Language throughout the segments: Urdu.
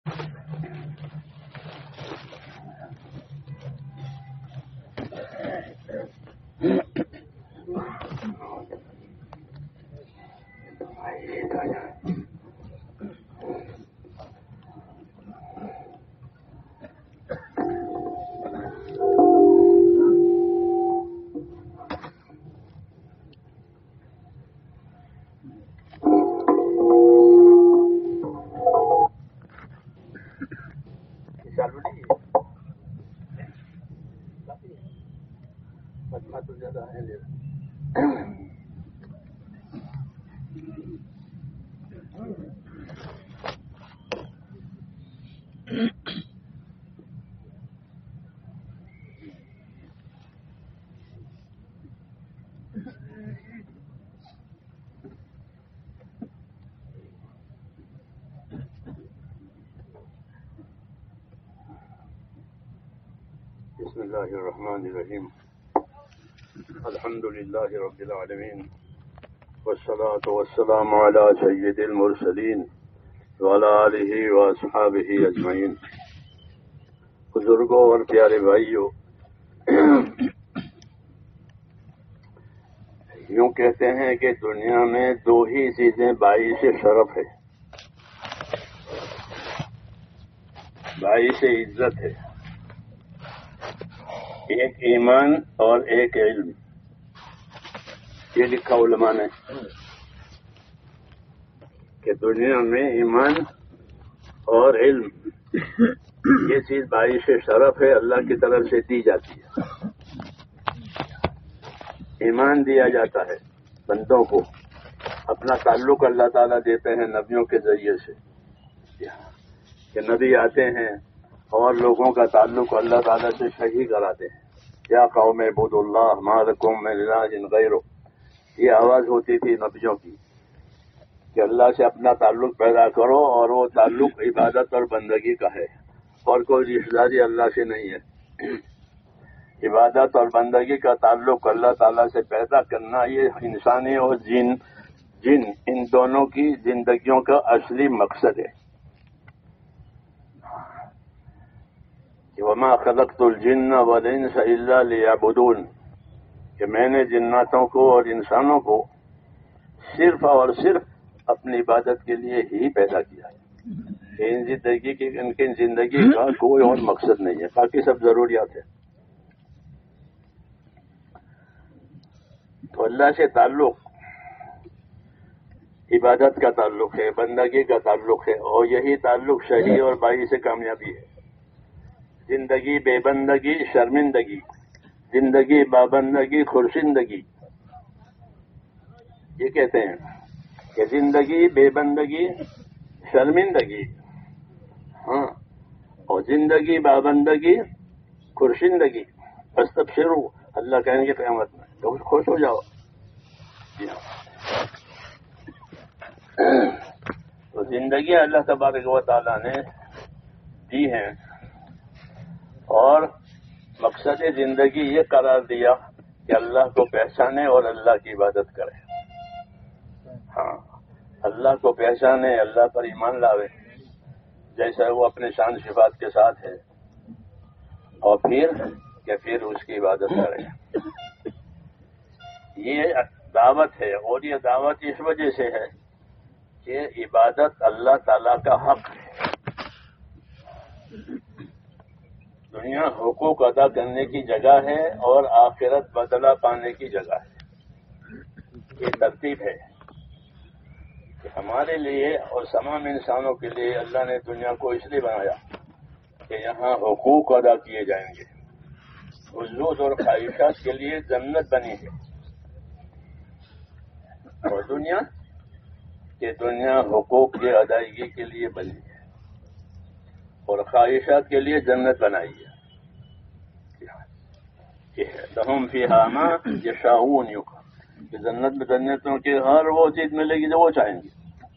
بسم اللہ الرحمن الرحیم الحمد للہ رب العالمین والصلاة والسلام علی سید المرسلین وعلی آلہ واصحابہ اجمعین۔ بزرگوں اور پیارے بھائیوں، یوں کہتے ہیں کہ دنیا میں دو ہی چیزیں باعث شرف ہے، باعث عزت ہے، ایک ایمان اور ایک علم۔ یہ لکھا علماء نے کہ دنیا میں ایمان اور علم یہ چیز باعث شرف ہے، اللہ کی طرف سے دی جاتی ہے۔ ایمان دیا جاتا ہے بندوں کو، اپنا تعلق اللہ تعالیٰ دیتے ہیں نبیوں کے ذریعے سے، کہ نبی آتے ہیں اور لوگوں کا تعلق اللہ تعالیٰ سے صحیح کراتے ہیں۔ یا قوم اعبدوا اللہ ما لکم من الہ غیرہ، یہ آواز ہوتی تھی نبیوں کی کہ اللہ سے اپنا تعلق پیدا کرو، اور وہ تعلق عبادت اور بندگی کا ہے، اور کوئی رشتہ داری اللہ سے نہیں ہے۔ عبادت اور بندگی کا تعلق اللہ تعالیٰ سے پیدا کرنا، یہ انسانی اور جن ان دونوں کی زندگیوں کا اصلی مقصد ہے۔ وما خلقت الجن والانس الا لیعبدون، کہ میں نے جناتوں کو اور انسانوں کو صرف اور صرف اپنی عبادت کے لیے ہی پیدا کیا ہے۔ ان کی زندگی کا کوئی اور مقصد نہیں ہے، باقی سب ضروریات ہیں۔ تو اللہ سے تعلق عبادت کا تعلق ہے، بندگی کا تعلق ہے، اور یہی تعلق صحیح اور باعث کامیابی ہے۔ زندگی بے بندگی شرمندگی، زندگی بابندگی خورشندگی، یہ کہتے ہیں کہ زندگی بے بندگی شرمندگی، ہاں، اور زندگی بابندگی خورشندگی۔ فاستبشروا، اللہ کہیں گے قیامت میں تو خوش ہو جاؤ۔ تو زندگی اللہ تبارک و تعالیٰ نے دی ہے، اور مقصد زندگی یہ قرار دیا کہ اللہ کو پہچانے اور اللہ کی عبادت کرے۔ ہاں، اللہ کو پہچانے، اللہ پر ایمان لاوے جیسا وہ اپنے شان صفات کے ساتھ ہے، اور پھر اس کی عبادت کرے۔ یہ دعوت ہے، اور یہ دعوت اس وجہ سے ہے کہ عبادت اللہ تعالیٰ کا حق ہے۔ دنیا حقوق ادا کرنے کی جگہ ہے، اور آخرت بدلہ پانے کی جگہ ہے۔ یہ ترتیب ہے کہ ہمارے لیے اور تمام انسانوں کے لیے اللہ نے دنیا کو اس لیے بنایا کہ یہاں حقوق ادا کیے جائیں گے۔ حضوظ اور خواہشات کے لیے جنت بنی ہے، اور دنیا حقوق کی ادائیگی کے لیے بنی ہے، اور خواہشات کے لیے جنت بنائی ہے۔ لہم فیہا ما یشاؤون، کہ جنت میں جنتوں کی ہر وہ چیز ملے گی جو وہ چاہیں گے۔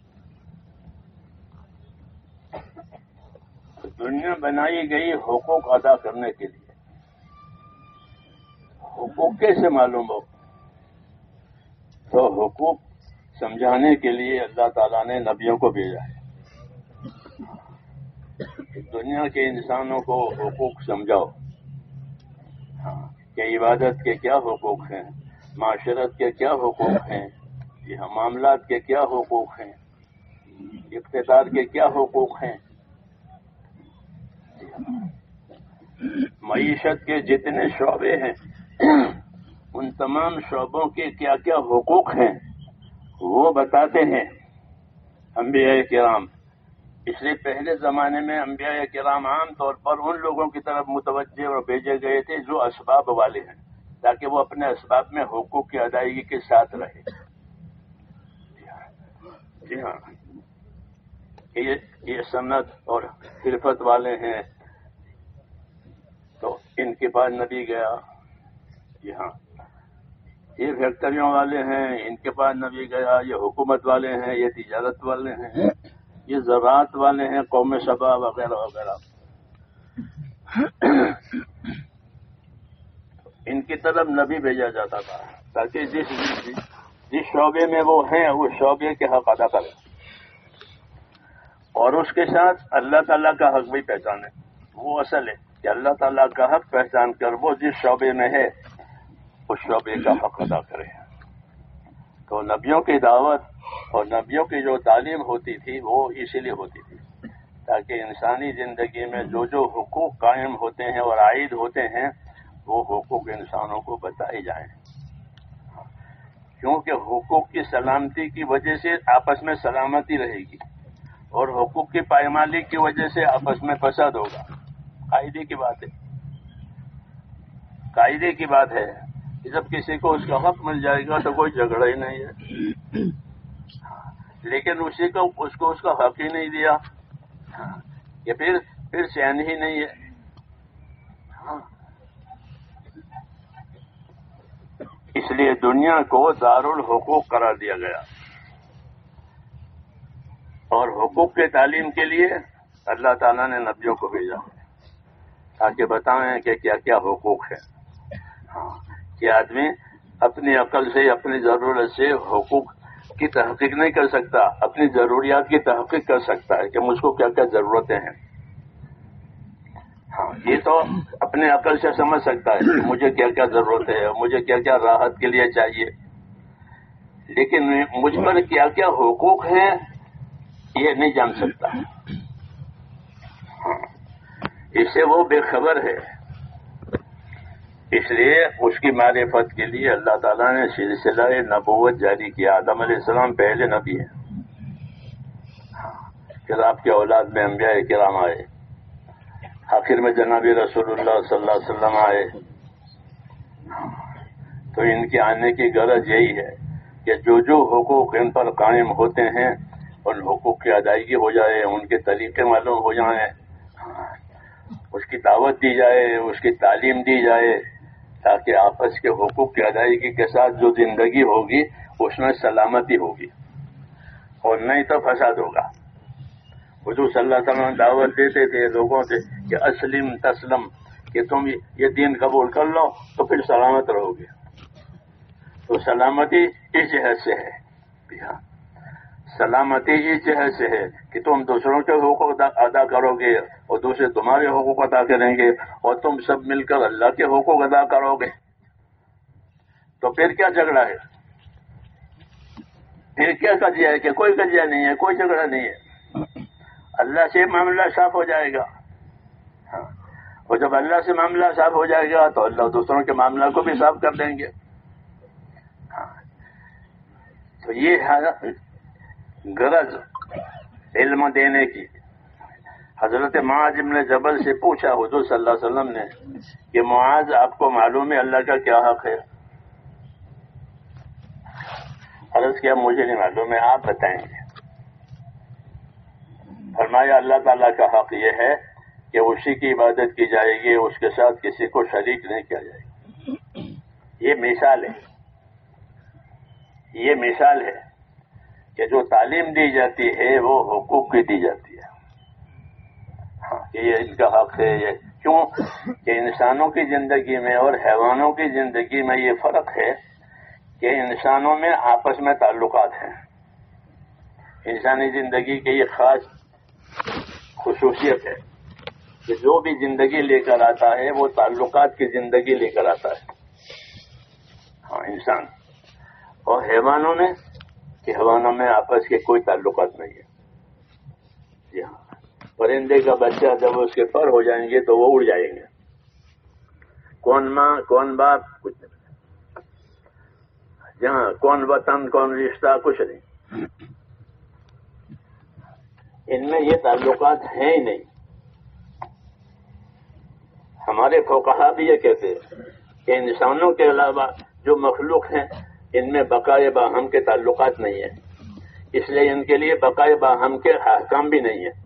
دنیا بنائی گئی حقوق ادا کرنے کے لیے۔ حقوق کیسے معلوم ہو؟ تو حقوق سمجھانے کے لیے اللہ تعالیٰ نے نبیوں کو بھیجا ہے۔ دنیا کے انسانوں کو حقوق سمجھاؤ کہ عبادت کے کیا حقوق ہیں، معاشرت کے کیا حقوق ہیں، یہ معاملات کے کیا حقوق ہیں، اقتدار کے کیا حقوق ہیں، معیشت کے جتنے شعبے ہیں ان تمام شعبوں کے کیا کیا حقوق ہیں وہ بتاتے ہیں انبیاء کرام۔ اس لیے پہلے زمانے میں انبیاء کرام عام طور پر ان لوگوں کی طرف متوجہ اور بھیجے گئے تھے جو اسباب والے ہیں، تاکہ وہ اپنے اسباب میں حقوق کی ادائیگی کے ساتھ رہے۔ جی ہاں، یہ صنعت اور حرفت والے ہیں تو ان کے پاس نبی گیا۔ جی ہاں، یہ فیکٹریوں والے ہیں، ان کے پاس نبی گیا۔ یہ حکومت والے ہیں، یہ تجارت والے ہیں، یہ زراعت والے ہیں، قوم سبا وغیرہ وغیرہ، ان کی طرف نبی بھیجا جاتا تھا تاکہ جس شعبے میں وہ ہیں اس شعبے کے حق ادا کریں اور اس کے ساتھ اللہ تعالیٰ کا حق بھی پہچانے۔ وہ اصل ہے کہ اللہ تعالیٰ کا حق پہچان کر وہ جس شعبے میں ہے اس شعبے کا حق ادا کرے۔ تو نبیوں کی دعوت اور نبیوں کی جو تعلیم ہوتی تھی وہ اسی لیے ہوتی تھی تاکہ انسانی زندگی میں جو جو حقوق قائم ہوتے ہیں اور عائد ہوتے ہیں وہ حقوق انسانوں کو بتائے جائیں، کیونکہ حقوق کی سلامتی کی وجہ سے آپس میں سلامتی رہے گی اور حقوق کی پائمالی کی وجہ سے آپس میں فساد ہوگا۔ قاعدے کی بات ہے، قاعدے کی بات ہے کہ جب کسی کو اس کا حق مل جائے گا تو کوئی جھگڑا ہی نہیں ہے، لیکن اس کو اس کا حق ہی نہیں دیا یہ پھر چین ہی نہیں ہے۔ اس لیے دنیا کو دارالحقوق قرار دیا گیا اور حقوق کی تعلیم کے لیے اللہ تعالیٰ نے نبیوں کو بھیجا تاکہ بتائیں کہ کیا کیا حقوق ہے۔ کہ آدمی اپنی عقل سے اپنی ضرورت سے حقوق کی تحقیق نہیں کر سکتا، اپنی ضروریات کی تحقیق کر سکتا ہے کہ مجھ کو کیا کیا ضرورتیں ہیں۔ یہ تو اپنے عقل سے سمجھ سکتا ہے کہ مجھے کیا کیا ضرورت ہے، مجھے کیا کیا راحت کے لیے چاہیے، لیکن مجھ پر کیا کیا حقوق ہیں یہ نہیں جان سکتا۔ اس سے وہ بے خبر ہے۔ اس لیے اس کی معرفت کے لیے اللہ تعالیٰ نے سلسلہ نبوت جاری کیا۔ آدم علیہ السلام پہلے نبی ہیں، پھر آپ کے اولاد میں انبیاء کرام آئے، آخر میں جناب رسول اللہ صلی اللہ علیہ وسلم آئے۔ تو ان کے آنے کی غرض یہی ہے کہ جو جو حقوق ان پر قائم ہوتے ہیں ان حقوق کی ادائیگی ہو جائے، ان کے طریقے معلوم ہو جائیں، اس کی دعوت دی جائے، اس کی تعلیم دی جائے، تاکہ آپس کے حقوق کی ادائیگی کے ساتھ جو زندگی ہوگی اس میں سلامتی ہوگی اور نہیں تو فساد ہوگا۔ حضور صلی اللہ علیہ وسلم دعوت دیتے تھے لوگوں سے کہ اسلم تسلم، کہ تم یہ دین قبول کر لو تو پھر سلامت رہو گے۔ تو سلامتی اس جہت سے ہے، سلامتی اس جہت سے ہے کہ تم دوسروں کے حقوق ادا کرو گے اور دوسرے تمہارے حقوق ادا کریں گے اور تم سب مل کر اللہ کے حقوق ادا کرو گے، تو پھر کیا جھگڑا ہے؟ پھر کیا کجیا ہے؟ کہ کوئی کجیا نہیں ہے، کوئی جھگڑا نہیں ہے، اللہ سے معاملہ صاف ہو جائے گا۔ اور جب اللہ سے معاملہ صاف ہو جائے گا تو اللہ دوسروں کے معاملہ کو بھی صاف کر دیں گے۔ تو یہ ہے غرض علم دینے کی۔ حضرت معاذ بن جبل سے پوچھا حضور صلی اللہ علیہ وسلم نے کہ معاذ آپ کو معلوم ہے اللہ کا کیا حق ہے؟ عرض کیا مجھے نہیں معلوم ہے، آپ بتائیں گے۔ فرمایا اللہ تعالیٰ کا حق یہ ہے کہ اسی کی عبادت کی جائے گی، اس کے ساتھ کسی کو شریک نہیں کیا جائے گا۔ یہ مثال ہے، یہ مثال ہے کہ جو تعلیم دی جاتی ہے وہ حقوق کی دی جاتی ہے۔ یہ ان کا حق ہے۔ یہ کیوں کہ انسانوں کی زندگی میں اور حیوانوں کی زندگی میں یہ فرق ہے کہ انسانوں میں آپس میں تعلقات ہیں۔ انسانی زندگی کی یہ خاص خصوصیت ہے کہ جو بھی زندگی لے کر آتا ہے وہ تعلقات کی زندگی لے کر آتا ہے. ہاں انسان اور حیوانوں نے کہ حیوانوں میں آپس کے کوئی تعلقات نہیں ہے. جی ہاں پرندے کا بچہ جب اس کے پر ہو جائیں گے تو وہ اڑ جائیں گے. کون ماں کون باپ کچھ نہیں. جہاں کون وطن کون رشتہ کچھ نہیں. ان میں یہ تعلقات ہیں ہی نہیں. ہمارے فقہا بھی یہ کہتے ہیں کہ انسانوں کے علاوہ جو مخلوق ہیں ان میں بقائے باہم کے تعلقات نہیں ہیں. اس لیے ان کے لیے بقائے باہم کے احکام بھی نہیں ہیں.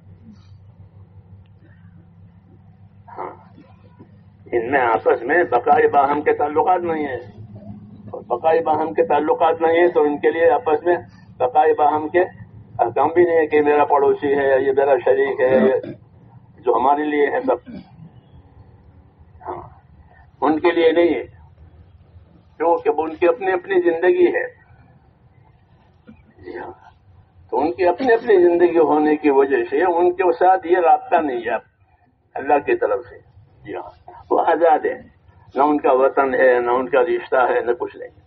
ہاں ان میں آپس میں بقائے باہم کے تعلقات نہیں ہیں. اور بقائے باہم کے تعلقات نہیں ہیں تو ان کے لیے آپس میں بقائے باہم کے احکام بھی نہیں ہے کہ میرا پڑوسی ہے یہ میرا شریک ہے جو ہمارے لیے ہے سب. ہاں ان کے لیے نہیں ہے کیونکہ ان کی اپنی اپنی زندگی ہے. جی ہاں تو ان کی اپنی اپنی زندگی ہونے کی وجہ سے ان کے ساتھ یہ رابطہ نہیں ہے اللہ کی طرف سے. جی ہاں وہ آزاد ہے. نہ ان کا وطن ہے نہ ان کا رشتہ ہے نہ کچھ نہیں.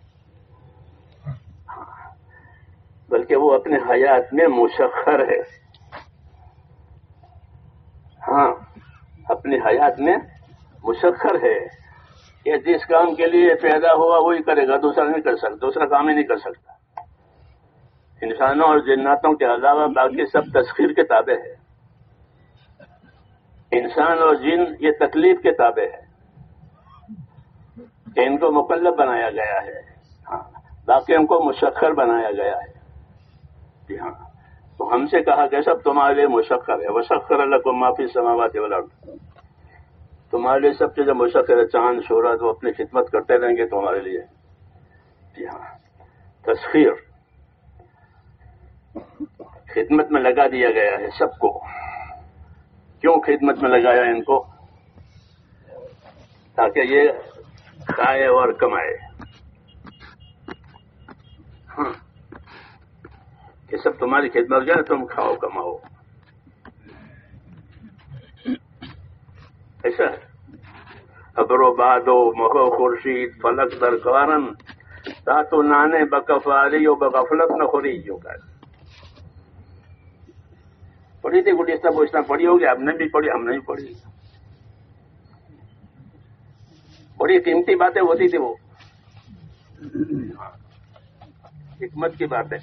بلکہ وہ اپنے حیات میں مسخر ہے. ہاں اپنی حیات میں مسخر ہے کہ جس کام کے لیے پیدا ہوا وہی کرے گا. دوسرا نہیں کر سکتا. دوسرا کام ہی نہیں کر سکتا. انسانوں اور جناتوں کے علاوہ باقی سب تسخیر کے تابع ہے. انسان اور جن یہ تکلیف کے تابع ہے کہ ان کو مکلف بنایا گیا ہے. ہاں باقی ان کو مسخر بنایا گیا ہے. جی ہاں تو ہم سے کہا کہ سب تمہارے لیے مسخر ہے. وسخر لکم ما فی السماوات والارض. تمہارے لیے سب چیزیں مسخر ہے. چاند شہرت وہ اپنی خدمت کرتے رہیں گے تمہارے لیے. جی ہاں تسخیر خدمت میں لگا دیا گیا ہے سب کو. کیوں خدمت میں لگایا ان کو؟ تاکہ یہ کھائے اور کمائے. ہاں یہ سب تمہاری خدمت جائے تم کھاؤ کماؤ. ایسا ہے. ابرو بادو مہو خورشید فلک درکارن تاتو نانے بکفاری و بغفلت نہ خوری. یوں کہ پڑھی تھی گڈیستہ پوچھنا پڑھی ہوگی. آپ نے بھی پڑھی ہم نے بھی پڑھی. بڑی قیمتی باتیں ہوتی تھی وہ. حکمت کی بات ہے.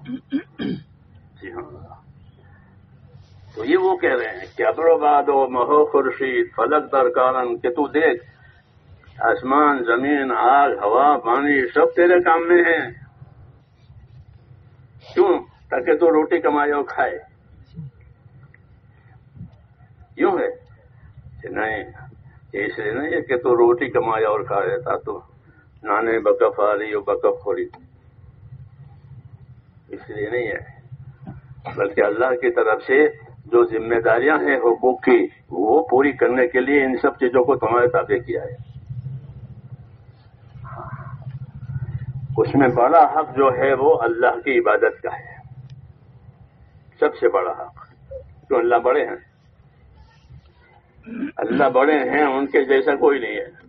جی ہاں تو یہ وہ کہہ رہے ہیں کہ ابرو بادو مہو خورشید فلک درکارن کہ تو دیکھ آسمان زمین آگ ہوا پانی سب تیرے کام میں ہیں. کیوں؟ تاکہ تو روٹی کمائے اور کھائے. یوں ہے کہ نہیں اس لیے نہیں ہے کہ تو روٹی کمائے اور کھائے تھا تو نانے بکف آ رہی ہو بکف ہو رہی. اس لیے نہیں ہے بلکہ اللہ کی طرف سے جو ذمہ داریاں ہیں حقوق کی وہ پوری کرنے کے لیے ان سب چیزوں کو تمہارے تابع کیا ہے. اس میں بڑا حق جو ہے وہ اللہ کی عبادت کا ہے. سب سے بڑا حق. تو اللہ بڑے ہیں. اللہ بڑے ہیں ان کے جیسا کوئی نہیں ہے.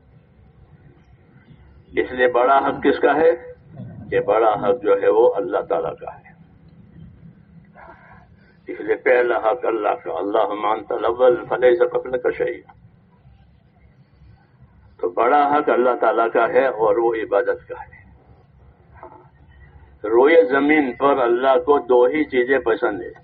اس لیے بڑا حق کس کا ہے؟ کہ بڑا حق جو ہے وہ اللہ تعالیٰ کا ہے. اس لیے پہلا حق اللہ کا. اللہ مانتا الاول فلیس قبلک شیء. تو بڑا حق اللہ تعالیٰ کا ہے اور وہ عبادت کا ہے. روئے زمین پر اللہ کو دو ہی چیزیں پسند ہیں.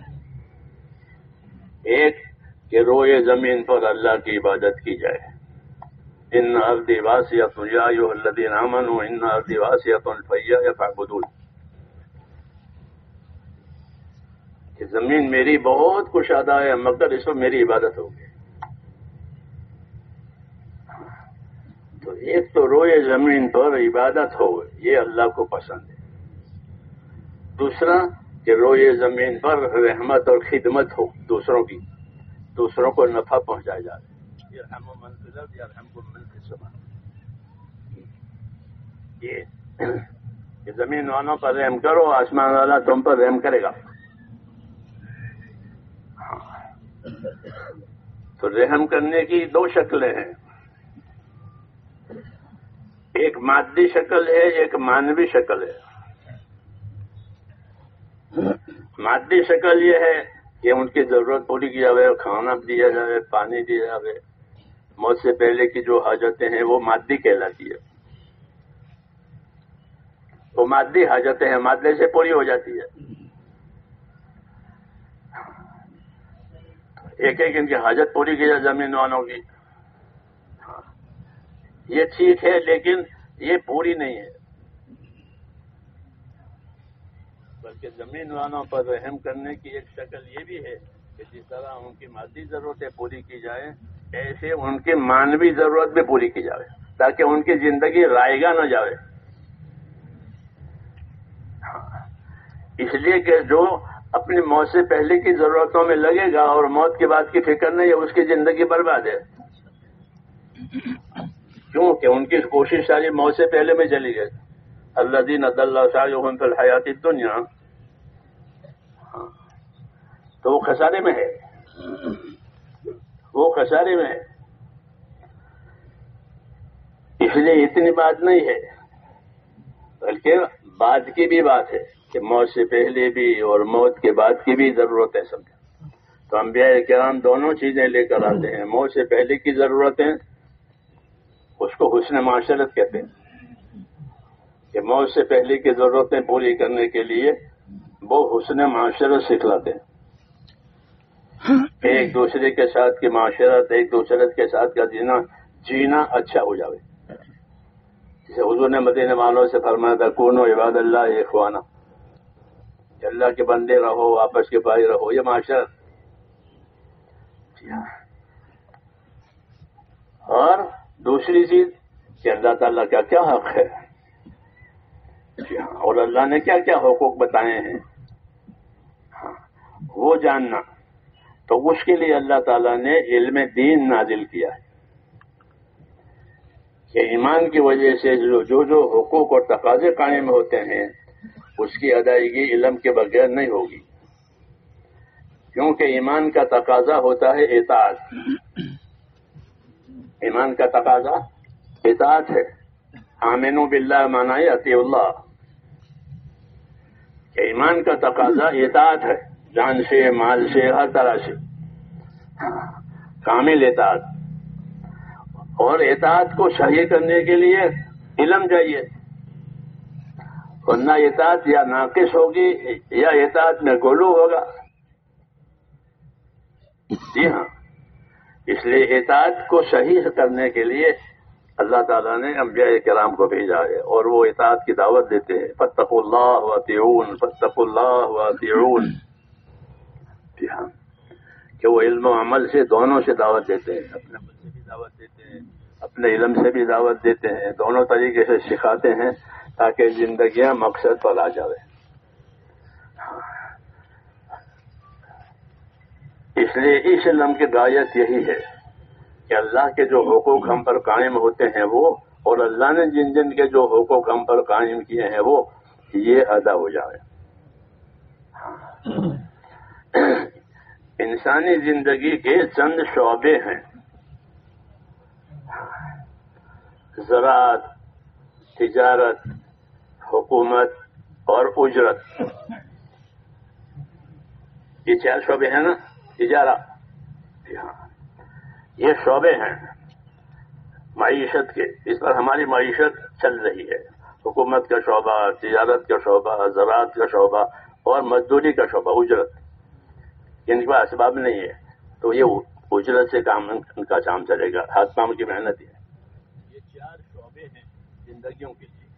ایک کہ روئے زمین پر اللہ کی عبادت کی جائے. ان ارضی واسعۃ یا ایھا الذین آمنوا ان ارضی واسعۃ فایایا فاعبدون. کہ زمین میری بہت کشادہ ہے مگر اس میں میری عبادت ہوگی. تو ایک تو روئے زمین پر عبادت ہو یہ اللہ کو پسند ہے. دوسرا کہ روئے زمین پر رحمت اور خدمت ہو دوسروں کی. دوسروں کو نفع پہنچایا جائے. یرحم من فی الارض یرحمکم من فی السماء. یہ زمین والوں پر رحم کرو آسمان والا تم پر رحم کرے گا. تو رحم کرنے کی دو شکلیں ہیں، ایک مادی شکل ہے، ایک مانوی شکل ہے۔ مادی شکل یہ ہے کہ ان کی ضرورت پوری کی جائے، کھانا دیا جائے، پانی دیا جائے، موت سے پہلے کی جو حاجتیں ہیں وہ مادی کہلاتی ہے، وہ مادی حاجتیں ہیں، مادے سے پوری ہو جاتی ہے۔ ایک ایک ان کی حاجت پوری کی جائے زمین والوں کی، یہ ٹھیک ہے، لیکن یہ پوری نہیں ہے، بلکہ زمین والوں پر رحم کرنے کی ایک شکل یہ بھی ہے کہ جس طرح ان کی مادی ضرورتیں پوری کی جائیں، ایسے ان کی مانوی ضرورت بھی پوری کی جائے، تاکہ ان کی زندگی رائگاں نہ جائے۔ اس لیے کہ جو اپنی موت سے پہلے کی ضرورتوں میں لگے گا اور موت کے بعد کی فکر نہیں ہے، اس کی زندگی برباد ہے، کیونکہ ان کی کوشش ساری موت سے پہلے میں چلی گئی۔ الذین ضل سعیہم فی الحیاۃ الدنیا، تو وہ خسارے میں ہے، وہ خسارے میں ہے۔ اس لیے اتنی بات نہیں ہے، بلکہ بعد کی بھی بات ہے کہ موت سے پہلے بھی اور موت کے بعد کی بھی ضرورت ہے سب۔ تو انبیاء کرام دونوں چیزیں لے کر آتے ہیں۔ موت سے پہلے کی ضرورتیں، اس کو حسن معاشرت کہتے ہیں، کہ موت سے پہلے کی ضرورتیں پوری کرنے کے لیے وہ حسن معاشرت سکھلاتے ہیں، ایک دوسرے کے ساتھ کی معاشرت، ایک دوسرے کے ساتھ کا جینا اچھا ہو جائے۔ جسے حضور نے مدینے والوں سے فرمایا تھا، کونوا عباد اللہ اخوانا، کہ اللہ کے بندے رہو، آپس کے بھائی رہو، یہ معاشرت۔ اور دوسری چیز کہ اللہ تعالیٰ کا کیا حق ہے، اور اللہ نے کیا کیا حقوق بتائے ہیں، وہ جاننا۔ تو اس کے لیے اللہ تعالیٰ نے علم دین نازل کیا ہے کہ ایمان کی وجہ سے جو حقوق اور تقاضے قائم ہوتے ہیں، اس کی ادائیگی علم کے بغیر نہیں ہوگی، کیونکہ ایمان کا تقاضا ہوتا ہے اطاعت۔ ایمان کا تقاضا اطاعت ہے۔ آمنوا باللہ معنی اطیعوا اللہ، کہ ایمان کا تقاضا اطاعت ہے، جان سے، مال سے، ہر طرح سے کامل اطاعت۔ اور اطاعت کو صحیح کرنے کے لیے علم چاہیے، ورنہ اطاعت یا ناقص ہوگی یا اطاعت میں غلو ہوگا۔ جی ہاں، اس لیے اطاعت کو صحیح کرنے کے لیے اللہ تعالیٰ نے انبیاء کرام کو بھیجا ہے، اور وہ اطاعت کی دعوت دیتے ہیں۔ فاتقوا اللہ واطیعون، فاتقوا اللہ واطیعون، جی ہاں، کہ وہ علم و عمل سے دونوں سے دعوت دیتے ہیں، اپنے عمل سے بھی دعوت دیتے ہیں، اپنے علم سے بھی دعوت دیتے ہیں، دونوں طریقے سے سکھاتے ہیں تاکہ زندگیاں مقصد پر آ جائے۔ اس لیے اس علم کی غایت یہی ہے کہ اللہ کے جو حقوق ہم پر قائم ہوتے ہیں وہ، اور اللہ نے جن جن کے جو حقوق ہم پر قائم کیے ہیں وہ، یہ ادا ہو جائے۔ انسانی زندگی کے چند شعبے ہیں، زراعت، تجارت، حکومت اور اجرت۔ یہ چار شعبے ہیں نا، تجارت، یہ شعبے ہیں معیشت کے، اس پر ہماری معیشت چل رہی ہے۔ حکومت کا شعبہ، تجارت کا شعبہ، زراعت کا شعبہ اور مزدوری کا شعبہ، اجرت۔ ان کے پاس اسباب نہیں ہے تو یہ اجرت سے کام، ان کا کام چلے گا، ہاتھ کام کی محنت ہے۔ یہ چار شعبے ہیں زندگیوں کے لیے۔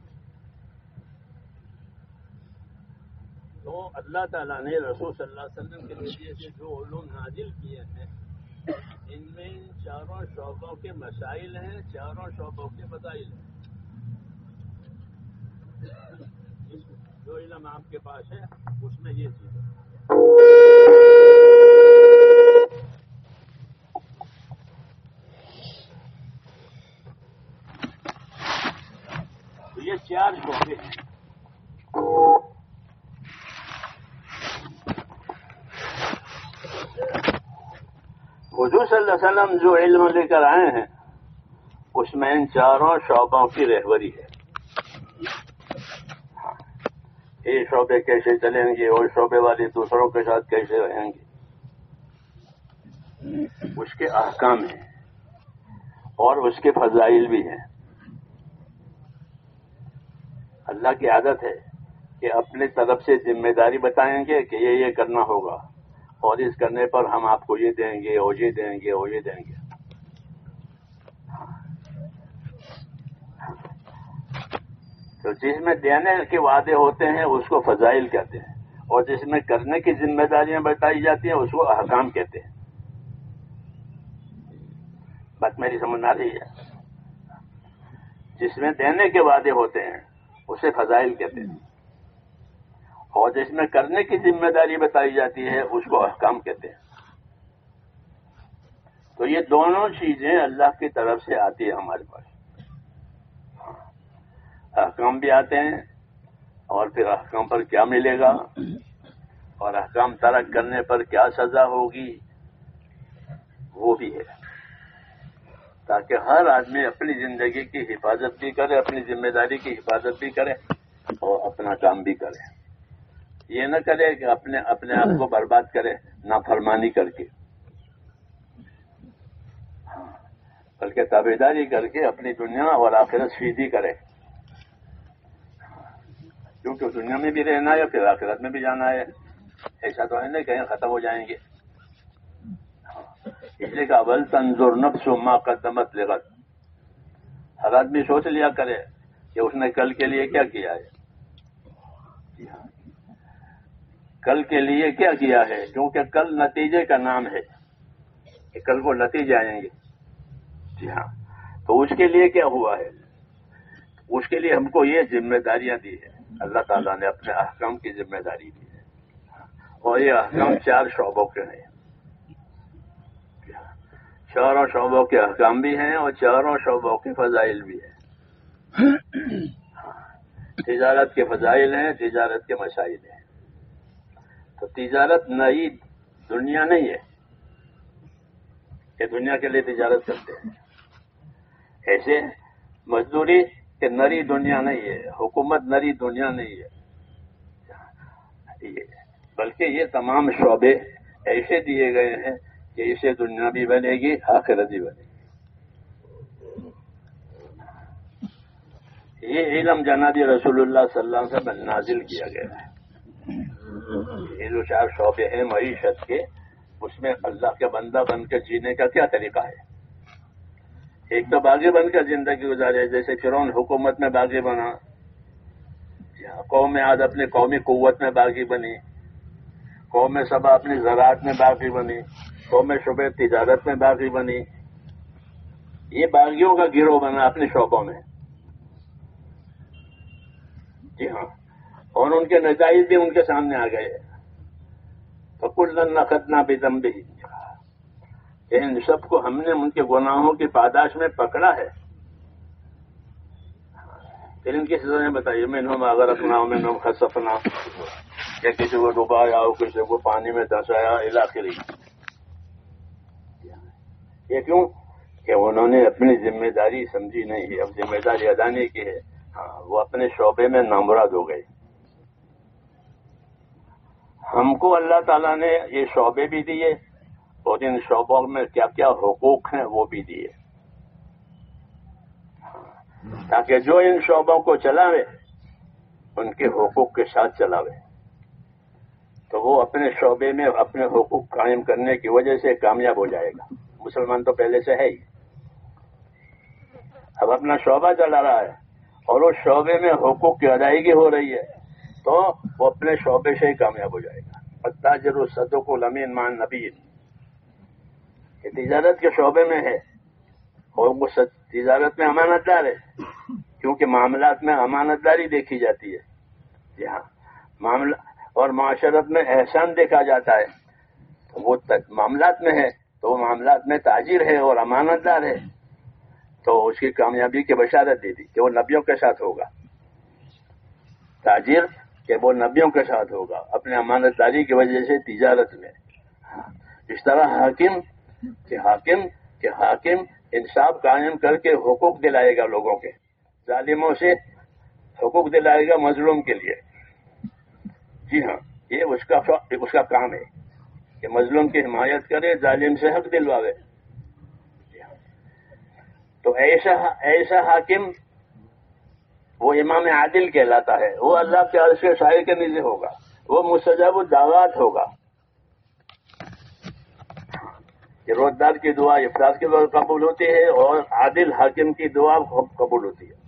تو اللہ تعالیٰ نے رسول صلی اللہ علیہ وسلم کے ذریعے سے جو علوم نازل کیے ہیں، ان میں چاروں شعبوں کے مسائل ہیں، چاروں شعبوں کے مسائل ہیں۔ جو علم آپ کے پاس ہے اس میں یہ چیز ہے۔ تو یہ چار شعبے ہیں۔ حضور حضور صلی اللہ علیہ وسلم جو علم لے کر آئے ہیں اس میں ان چاروں شعبوں کی رہبری ہے. یہ شعبے کیسے چلیں گے اور شعبے والے دوسروں کے ساتھ کیسے رہیں گے، اس کے احکام ہیں اور اس کے فضائل بھی ہیں. اللہ کی عادت ہے کہ اپنے طرف سے ذمہ داری بتائیں گے کہ یہ کرنا ہوگا اور اس کرنے پر ہم آپ کو یہ دیں گے اور یہ دیں گے اور یہ دیں گے. تو جس میں دینے کے وعدے ہوتے ہیں اس کو فضائل کہتے ہیں اور جس میں کرنے کی ذمہ داریاں بتائی جاتی ہیں اس کو احکام کہتے ہیں. بات میری سمجھ آ رہی ہے؟ جس میں دینے کے وعدے ہوتے ہیں اسے فضائل کہتے ہیں اور جس میں کرنے کی ذمہ داری بتائی جاتی ہے اس کو احکام کہتے ہیں. تو یہ دونوں چیزیں اللہ کی طرف سے آتی ہے ہمارے پاس. احکام بھی آتے ہیں اور پھر احکام پر کیا ملے گا اور احکام ترک کرنے پر کیا سزا ہوگی وہ بھی ہے، تاکہ ہر آدمی اپنی زندگی کی حفاظت بھی کرے، اپنی ذمہ داری کی حفاظت بھی کرے اور اپنا کام بھی کرے. یہ نہ کرے کہ اپنے آپ کو برباد کرے نافرمانی کر کے، بلکہ تابعداری کر کے اپنی دنیا اور آخرت سیدھی کرے، کیونکہ دنیا میں بھی رہنا ہے پھر آخرت میں بھی جانا ہے. ایسا تو ہے نہیں کہیں ختم ہو جائیں گے. اس لیے کہ اول تنظر نفس ما قدمت لغد، ہر آدمی سوچ لیا کرے کہ اس نے کل کے لیے کیا کیا ہے. کل کے لیے کیا کیا ہے، کیونکہ کل نتیجے کا نام ہے کہ کل کو نتیجے آئیں گے. جی ہاں، تو اس کے لیے کیا ہوا ہے، اس کے لیے ہم کو یہ ذمہ داریاں دی ہے. اللہ تعالیٰ نے اپنے احکام کی ذمہ داری دی ہے اور یہ احکام 4 شعبوں کے ہیں. چاروں شعبوں کے احکام بھی ہیں اور چاروں شعبوں کے فضائل بھی ہیں. تجارت کے فضائل ہیں، تجارت کے مسائل ہیں. تو تجارت نئی دنیا نہیں ہے کہ دنیا کے لیے تجارت کرتے ہیں. ایسے مزدوری کہ نری دنیا نہیں ہے، حکومت نری دنیا نہیں ہے، بلکہ یہ تمام شعبے ایسے دیے گئے ہیں کہ اسے دنیا بھی بنے گی آخرت بھی بنے گی. یہ علم جناب رسول اللہ صلی اللہ علیہ وسلم نازل کیا گیا ہے. یہ جو 4 شعبے ہیں معیشت کے، اس میں اللہ کے بندہ بن کے جینے کا کیا طریقہ ہے. ایک تو باغی بن کر زندگی گزارے، جیسے فرعون حکومت میں باغی بنا، قوم عاد اپنی قومی قوت میں باغی بنی، قوم سبا اپنی زراعت میں باغی بنی، قوم شعبہ تجارت میں باغی بنی. یہ باغیوں کا گروہ بنا اپنے شعبوں میں. جی ہاں، اور ان کے نتائج بھی ان کے سامنے آ گئے. فَكُلًّا أَخَذْنَا بِذَنبِهِ، ان سب کو ہم نے ان کے گناہوں کی پاداش میں پکڑا ہے. پھر ان کی سزائیں بتائیے، منہم اغرقنا ومنہم خسفنا، یا کسی کو ڈبایا اور کسی کو پانی میں دھنسایا الی آخری. یہ کیوں کہ انہوں نے اپنی ذمہ داری سمجھی نہیں ہے، اب ذمہ داری ادا نہیں کی ہے. ہاں، وہ اپنے شعبے میں نامراد ہو گئے. ہم کو اللہ تعالیٰ نے یہ شعبے بھی دیے اور ان شعبوں میں کیا کیا حقوق ہیں وہ بھی دیے، تاکہ جو ان شعبوں کو چلاوے ان کے حقوق کے ساتھ چلاوے، تو وہ اپنے شعبے میں اپنے حقوق قائم کرنے کی وجہ سے کامیاب ہو جائے گا. مسلمان تو پہلے سے ہے ہی، اب اپنا شعبہ چلا رہا ہے اور اس شعبے میں حقوق کی ادائیگی ہو رہی ہے تو وہ اپنے شعبے سے ہی کامیاب ہو جائے گا. التاجر الصدوق الامین مع النبی، یہ تجارت کے شعبے میں ہے اور وہ تجارت میں امانت دار ہے، کیونکہ معاملات میں امانت داری دیکھی جاتی ہے. جی ہاں، معاملہ اور معاشرت میں احسان دیکھا جاتا ہے. وہ معاملات میں ہے تو وہ معاملات میں تاجر ہے اور امانت دار ہے، تو اس کی کامیابی کی بشارت دے دی کہ وہ نبیوں کے ساتھ ہوگا. تاجر کہ وہ نبیوں کے ساتھ ہوگا اپنے امانت داری کی وجہ سے تجارت میں. اس طرح حاکم کہ حاکم انصاف قائم کر کے حقوق دلائے گا لوگوں کے، ظالموں سے حقوق دلائے گا مظلوم کے لیے. جی ہاں، یہ اس کا کام ہے کہ مظلوم کی حمایت کرے، ظالم سے حق دلواوے. تو ایسا حاکم وہ امام عادل کہلاتا ہے. وہ اللہ کے عرش کے سائے کے نیچے ہوگا، وہ مستجاب الدعوات ہوگا. کہ روزدار کی دعا افطار کے وقت قبول ہوتی ہے اور عادل حاکم کی دعا قبول ہوتی ہے.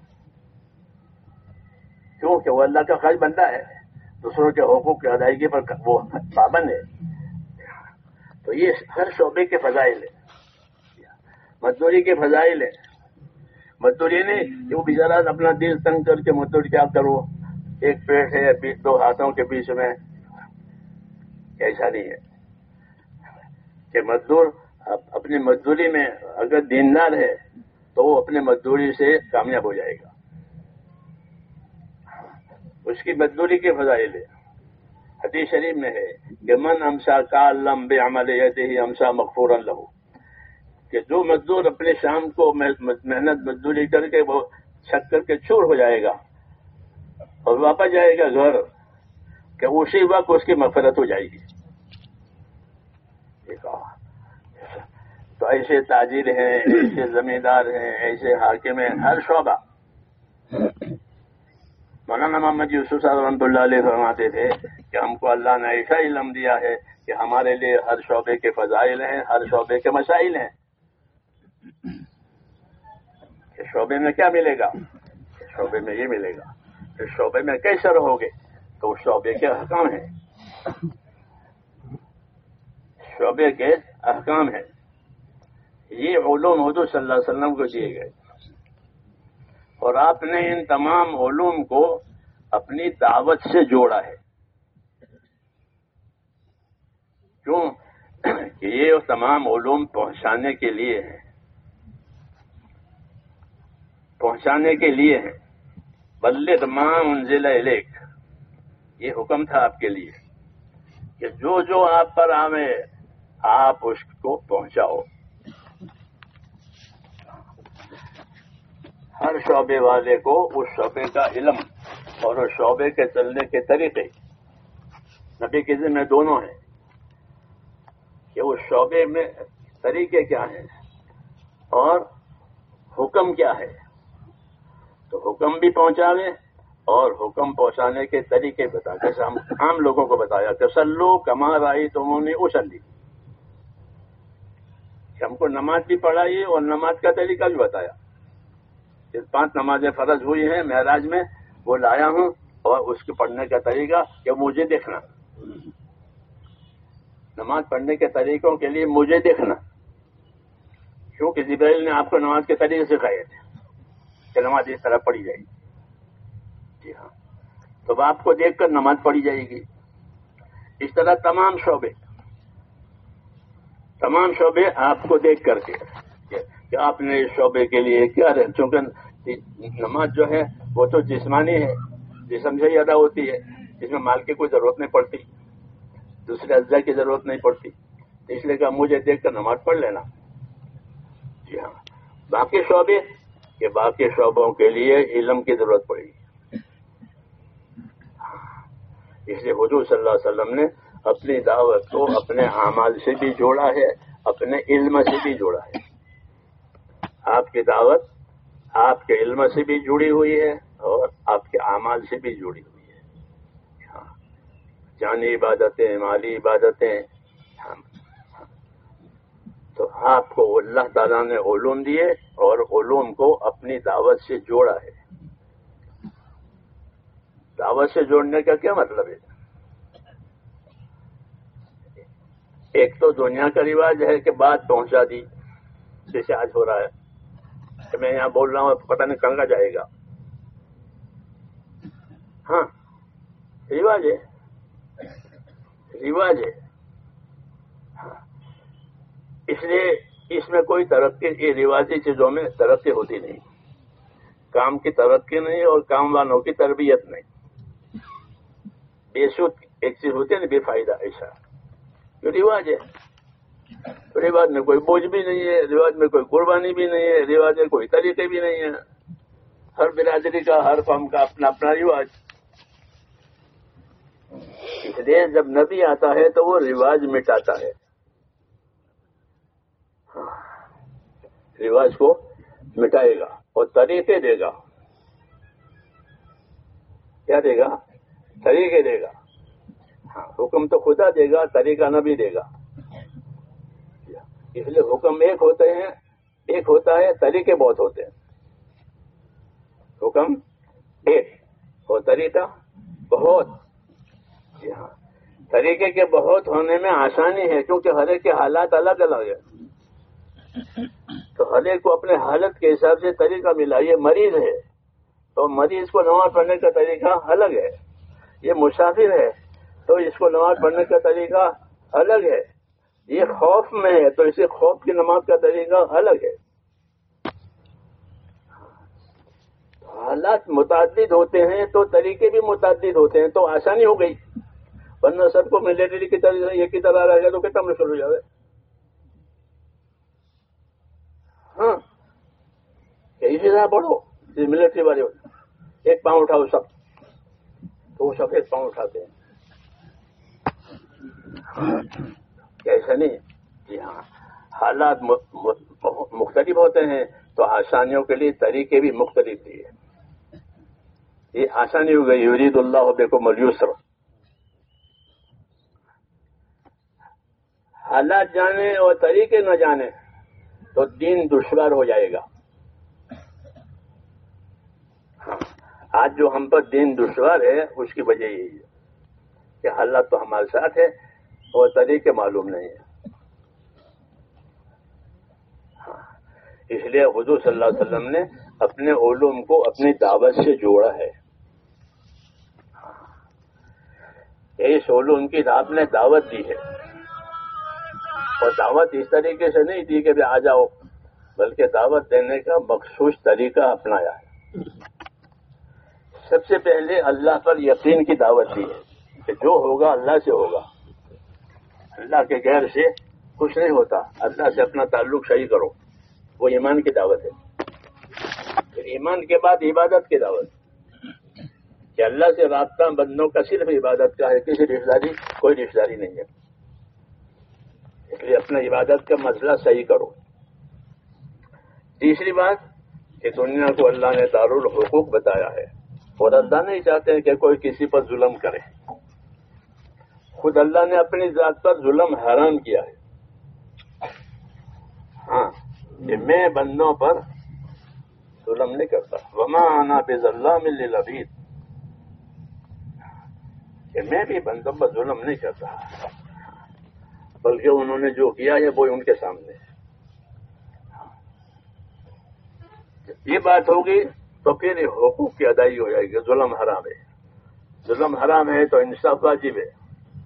کیوں کہ وہ اللہ کا خاص بندہ ہے، دوسروں کے حقوق کی ادائیگی پر وہ پابند ہے. تو یہ ہر شعبے کے فضائل ہے. مزدوری کے فضائل ہے. مزدوری نہیں کہ وہ بیچارہ اپنا دل تنگ کر کے مزدوری کیا کرو، ایک پیٹ ہے دو ہاتھوں کے بیچ میں، ایسا نہیں ہے. کہ مزدور اپنی مزدوری میں اگر دیندار ہے تو وہ اپنے مزدوری سے کامیاب ہو جائے گا. اس کی مزدوری کے فضائل ہے. حدیث شریف میں ہے کہ من امسا کالم بعمل یدہ امسا مغفورا لہ، کہ جو مزدور اپنے شام کو محنت مزدوری کر کے وہ چھک کر کے چور ہو جائے گا اور واپس جائے گا گھر، کہ اسی وقت اس کی مغفرت ہو جائے گی. تو ایسے تاجر ہیں، ایسے زمیندار ہیں، ایسے حاکم ہیں، ہر شعبہ. مولانا محمد یوسف صاحب رحمۃ اللہ علیہ فرماتے تھے کہ ہم کو اللہ نے ایسا علم دیا ہے کہ ہمارے لیے ہر شعبے کے فضائل ہیں، ہر شعبے کے مسائل ہیں. کہ شعبے میں کیا ملے گا؟ شعبے میں یہ ملے گا. اس شعبے میں کیسے رہو گے؟ تو اس شعبے کے احکام ہیں، شعبے کے احکام ہیں. یہ علوم حضور صلی اللہ علیہ وسلم کو دیے گئے، اور آپ نے ان تمام علوم کو اپنی دعوت سے جوڑا ہے. کیوں کہ یہ تمام علوم پہنچانے کے لیے ہیں، پہنچانے کے لیے ہیں. بلغ ما انزل الیک، یہ حکم تھا آپ کے لیے کہ جو جو آپ پر آوے آپ اس کو پہنچاؤ. ہر شعبے والے کو اس شعبے کا علم اور اس شعبے کے چلنے کے طریقے، نبی کے ذمہ دونوں ہیں کہ اس شعبے میں طریقے کیا ہیں اور حکم کیا ہے. تو حکم بھی پہنچاوے اور حکم پہنچانے کے طریقے بتا. جیسے ہم عام لوگوں کو بتایا کہ صلو کما رأیتمونی اصلی، کہ ہم کو نماز بھی پڑھائی اور نماز کا طریقہ بھی بتایا. 5 نمازیں فرض ہوئی ہیں معراج میں، وہ لایا ہوں، اور اس کے پڑھنے کا طریقہ کہ مجھے دیکھنا. نماز پڑھنے کے طریقوں کے لیے مجھے دیکھنا، کیونکہ جبرائیل نے آپ کو نماز کے طریقے سکھائے تھے کہ نماز اس طرح پڑھی جائے گی. جی ہاں، تو آپ کو دیکھ کر نماز پڑھی جائے گی. اس طرح تمام شعبے آپ کو دیکھ کر کے کہ آپ نے اس شعبے کے لیے کیا رہے. چونکہ نماز جو ہے وہ تو جسمانی ہے، جسم سے ہی ادا ہوتی ہے، اس میں مال کی کوئی ضرورت نہیں پڑتی، دوسرے اجزاء کی ضرورت نہیں پڑتی. اس لیے کہ مجھے دیکھ کر نماز پڑھ لینا. جی ہاں، باقی شعبے کہ باقی شعبوں کے لیے علم کی ضرورت پڑے گی. اس لیے حضور صلی اللہ علیہ وسلم نے اپنی دعوت کو اپنے اعمال سے بھی جوڑا ہے، اپنے علم سے بھی جوڑا ہے. آپ کی دعوت آپ کے علم سے بھی جڑی ہوئی ہے اور آپ کے اعمال سے بھی جڑی ہوئی ہے. ہاں، جانی عبادتیں، مالی عبادتیں. تو آپ کو اللہ تعالیٰ نے علوم دیے اور علوم کو اپنی دعوت سے جوڑا ہے. دعوت سے جوڑنے کا کیا مطلب ہے؟ ایک تو دنیا کا رواج ہے کہ بات پہنچا دی، جیسے آج ہو رہا ہے کہ میں یہاں بول رہا ہوں پتہ نہیں کہاں جائے گا. ہاں، رواج ہے. اس لیے اس میں کوئی ترقی، یہ رواجی چیزوں میں ترقی ہوتی نہیں. کام کی ترقی نہیں اور کام والوں کی تربیت نہیں. بے سود ایک چیز ہوتی ہے نا، بے فائدہ، ایسا جو رواج ہے. رواج میں کوئی بوجھ بھی نہیں ہے، رواج میں کوئی قربانی بھی نہیں ہے، رواج میں کوئی طریقے بھی نہیں ہے. ہر برادری کا، ہر قوم کا اپنا اپنا رواج. اس لیے جب نبی آتا ہے تو وہ رواج مٹاتا ہے، رواج کو مٹائے گا اور طریقے دے گا. کیا دے گا؟ طریقے دے گا. ہاں، حکم تو خدا دے گا، طریقہ نبی دے گا. اس لیے حکم ایک ہوتے ہیں، ایک ہوتا ہے، طریقے بہت ہوتے ہیں. حکم ایک اور طریقہ بہت. جی ہاں، طریقے کے بہت ہونے میں آسانی ہے کیونکہ ہر ایک کے حالات الگ الگ ہیں. تو ہر ایک کو اپنے حالت کے حساب سے طریقہ ملا. یہ مریض ہے تو مریض کو نماز پڑھنے کا طریقہ الگ ہے. یہ مسافر ہے تو اس کو نماز پڑھنے کا طریقہ الگ ہے. یہ خوف میں ہے تو اسے خوف کی نماز کا طریقہ الگ ہے. حالات متعدد ہوتے ہیں تو طریقے بھی متعدد ہوتے ہیں تو آسانی ہو گئی. ورنہ سب کو ملٹری کی طرح ایک ہی طرح رہ گیا تو کتنا مشکل ہو جائے. ہاں، اسی طرح پڑھو ملٹری والے ایک پاؤں اٹھاؤ سب، تو وہ سفید پاؤں اٹھاتے ہیں. ایسا نہیں. جی ہاں، حالات مختلف ہوتے ہیں تو آسانیوں کے لیے طریقے بھی مختلف دیے. یہ آسانی ہو گئی، یرید اللہ بکم الیسر. حالات جانے اور طریقے نہ جانے تو دین دشوار ہو جائے گا. ہاں، آج جو ہم پر دین دشوار ہے اس کی وجہ یہی ہے کہ حالات تو ہمارے ساتھ ہے اور طریقے معلوم نہیں ہے. اس لیے حضور صلی اللہ علیہ وسلم نے اپنے علوم کو اپنی دعوت سے جوڑا ہے. اس علوم کی آپ نے دعوت دی ہے اور دعوت اس طریقے سے نہیں دی کہ آ جاؤ، بلکہ دعوت دینے کا مخصوص طریقہ اپنایا ہے. سب سے پہلے اللہ پر یقین کی دعوت دی ہے کہ جو ہوگا اللہ سے ہوگا، اللہ کے غیر سے کچھ نہیں ہوتا. اللہ سے اپنا تعلق صحیح کرو، وہ ایمان کی دعوت ہے. پھر ایمان کے بعد عبادت کی دعوت کہ اللہ سے رابطہ بندوں کا صرف عبادت کا ہے، کسی رشتہ داری کوئی رشتہ داری نہیں ہے. اس لیے اپنا عبادت کا مسئلہ صحیح کرو. تیسری بات کہ دنیا کو اللہ نے دارالحقوق بتایا ہے اور اللہ نہیں چاہتے کہ کوئی کسی پر ظلم کرے. خود اللہ نے اپنی ذات پر ظلم حرام کیا ہے. ہاں، کہ میں بندوں پر ظلم نہیں کرتا. وما انا بظلام للعبید، کہ میں بھی بندوں پر ظلم نہیں کرتا، بلکہ انہوں نے جو کیا ہے وہ ان کے سامنے ہے. یہ بات ہوگی تو پھر حقوق کی ادائیگی ہو جائے گی. ظلم حرام ہے، ظلم حرام ہے تو انصاف واجب ہے.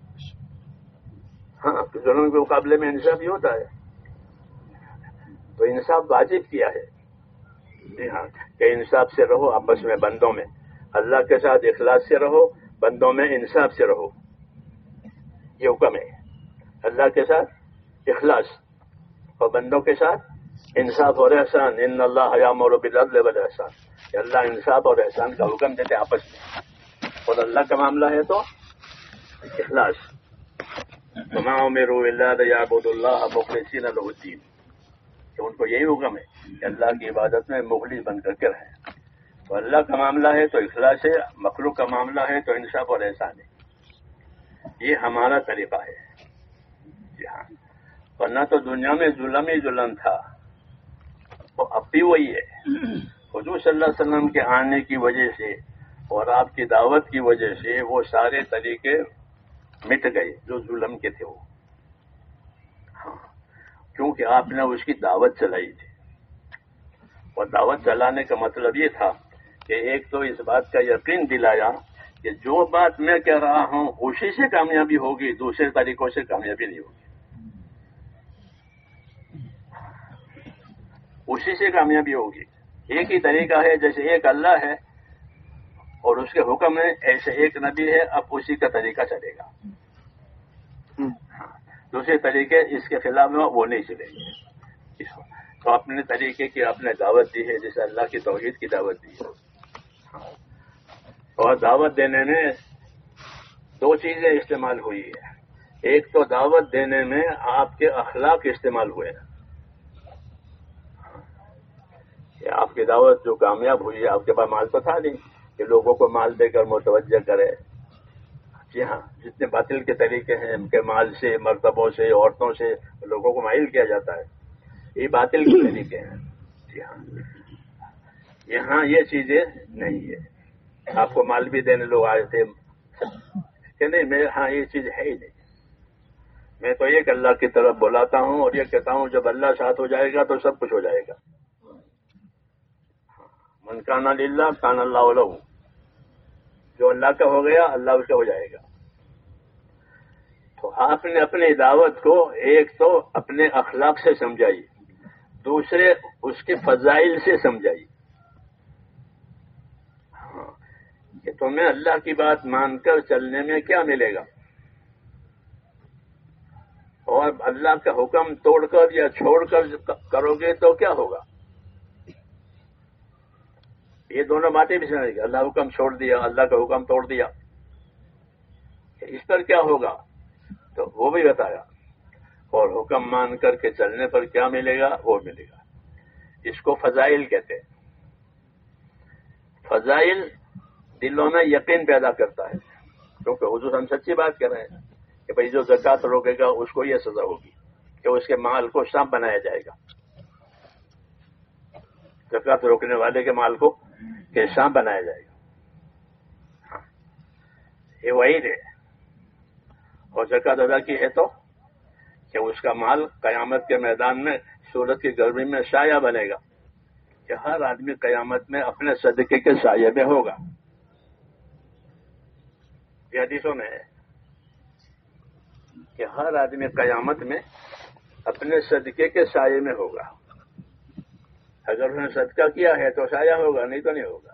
ہاں، ظلم کے مقابلے میں انصاف ہی ہوتا ہے تو انصاف واجب کیا ہے. جی ہاں، کہ انصاف سے رہو آپس میں، بندوں میں اللہ کے ساتھ اخلاص سے رہو، بندوں میں انصاف سے رہو. یہ حکم ہے، اللہ کے ساتھ اخلاص اور بندوں کے ساتھ انصاف اور احسان. ان اللہ یامر بالعدل والاحسان، کہ اللہ انصاف اور احسان کا حکم دیتے آپس میں. اور اللہ کا معاملہ ہے تو اخلاص. وما امروا الا ليعبدوا الله مخلصين له الدين، کہ ان کو یہی حکم ہے کہ اللہ کی عبادت میں مخلص بن کر کے رہیں. تو اللہ کا معاملہ ہے تو اخلاص ہے، مخلوق کا معاملہ ہے تو انصاف اور احسان ہے. یہ ہمارا طریقہ ہے. جی ہاں، ورنہ تو دنیا میں ظلم ہی ظلم تھا، تو اب بھی وہی ہے. حضور صلی اللہ علیہ وسلم کے آنے کی وجہ سے اور آپ کی دعوت کی وجہ سے وہ سارے طریقے مٹ گئے جو ظلم کے تھے. وہ ہاں، کیونکہ آپ نے اس کی دعوت چلائی تھی. اور دعوت چلانے کا مطلب یہ تھا کہ ایک تو اس بات کا یقین دلایا کہ جو بات میں کہہ رہا ہوں اسی سے کامیابی ہوگی، دوسرے طریقوں سے کامیابی نہیں ہوگی. اسی سے کامیابی ہوگی. ایک ہی طریقہ ہے، جیسے ایک اللہ ہے اور اس کے حکم ہے، ایسے ایک نبی ہے، اب اسی کا طریقہ چلے گا. دوسرے طریقے اس کے خلاف میں وہ نہیں چلیں گے. تو اپنے طریقے کی آپ نے دعوت دی ہے، جیسے اللہ کی توحید کی دعوت دی ہے. اور دعوت دینے میں دو چیزیں استعمال ہوئی ہے. ایک تو دعوت دینے میں آپ کے اخلاق استعمال ہوئے ہیں. آپ کی دعوت جو کامیاب ہوئی ہے، آپ کے پاس مال تو تھا نہیں کہ لوگوں کو مال دے کر متوجہ کرے. جی ہاں، جتنے باطل کے طریقے ہیں ان کے مال سے، مرتبوں سے، عورتوں سے لوگوں کو مائل کیا جاتا ہے، یہ باطل کے طریقے ہیں. جی ہاں، یہاں یہ چیزیں نہیں ہے. آپ کو مال بھی دینے لوگ آئے تھے کہ نہیں، میں ہاں یہ چیز ہے ہی نہیں. میں تو ایک اللہ کی طرف بلاتا ہوں اور یہ کہتا ہوں جب اللہ ساتھ ہو جائے گا تو سب کچھ ہو جائے گا. من کان للہ کان اللہ لہ، جو اللہ کا ہو گیا اللہ اس کا ہو جائے گا. تو آپ نے اپنی دعوت کو ایک تو اپنے اخلاق سے سمجھائی، دوسرے اس کے فضائل سے سمجھائی. کہ تمہیں اللہ کی بات مان کر چلنے میں کیا ملے گا، اور اللہ کا حکم توڑ کر یا چھوڑ کر کرو گے تو کیا ہوگا. یہ دونوں باتیں بھی سمجھ گے. اللہ حکم چھوڑ دیا، اللہ کا حکم توڑ دیا، اس پر کیا ہوگا تو وہ بھی بتایا. اور حکم مان کر کے چلنے پر کیا ملے گا وہ ملے گا. اس کو فضائل کہتے ہیں. فضائل دلوں میں یقین پیدا کرتا ہے، کیونکہ حضور ہم سچی بات کر رہے ہیں کہ بھئی جو زکوٰۃ روکے گا اس کو یہ سزا ہوگی کہ اس کے مال کو سانپ بنایا جائے گا. زکوٰۃ روکنے والے کے مال کو کہ سانپ بنایا جائے گا. یہ وعید ہے. اور زکوٰۃ ادا کی ہے تو کہ اس کا مال قیامت کے میدان میں سورج کی گرمی میں سایہ بنے گا، کہ ہر آدمی قیامت میں اپنے صدقے کے سایے میں ہوگا. یہ حدیثوں میں ہے کہ ہر آدمی قیامت میں اپنے صدقے کے سایے میں ہوگا. اگر انہوں نے صدقہ کیا ہے تو سایہ ہوگا، نہیں تو نہیں ہوگا.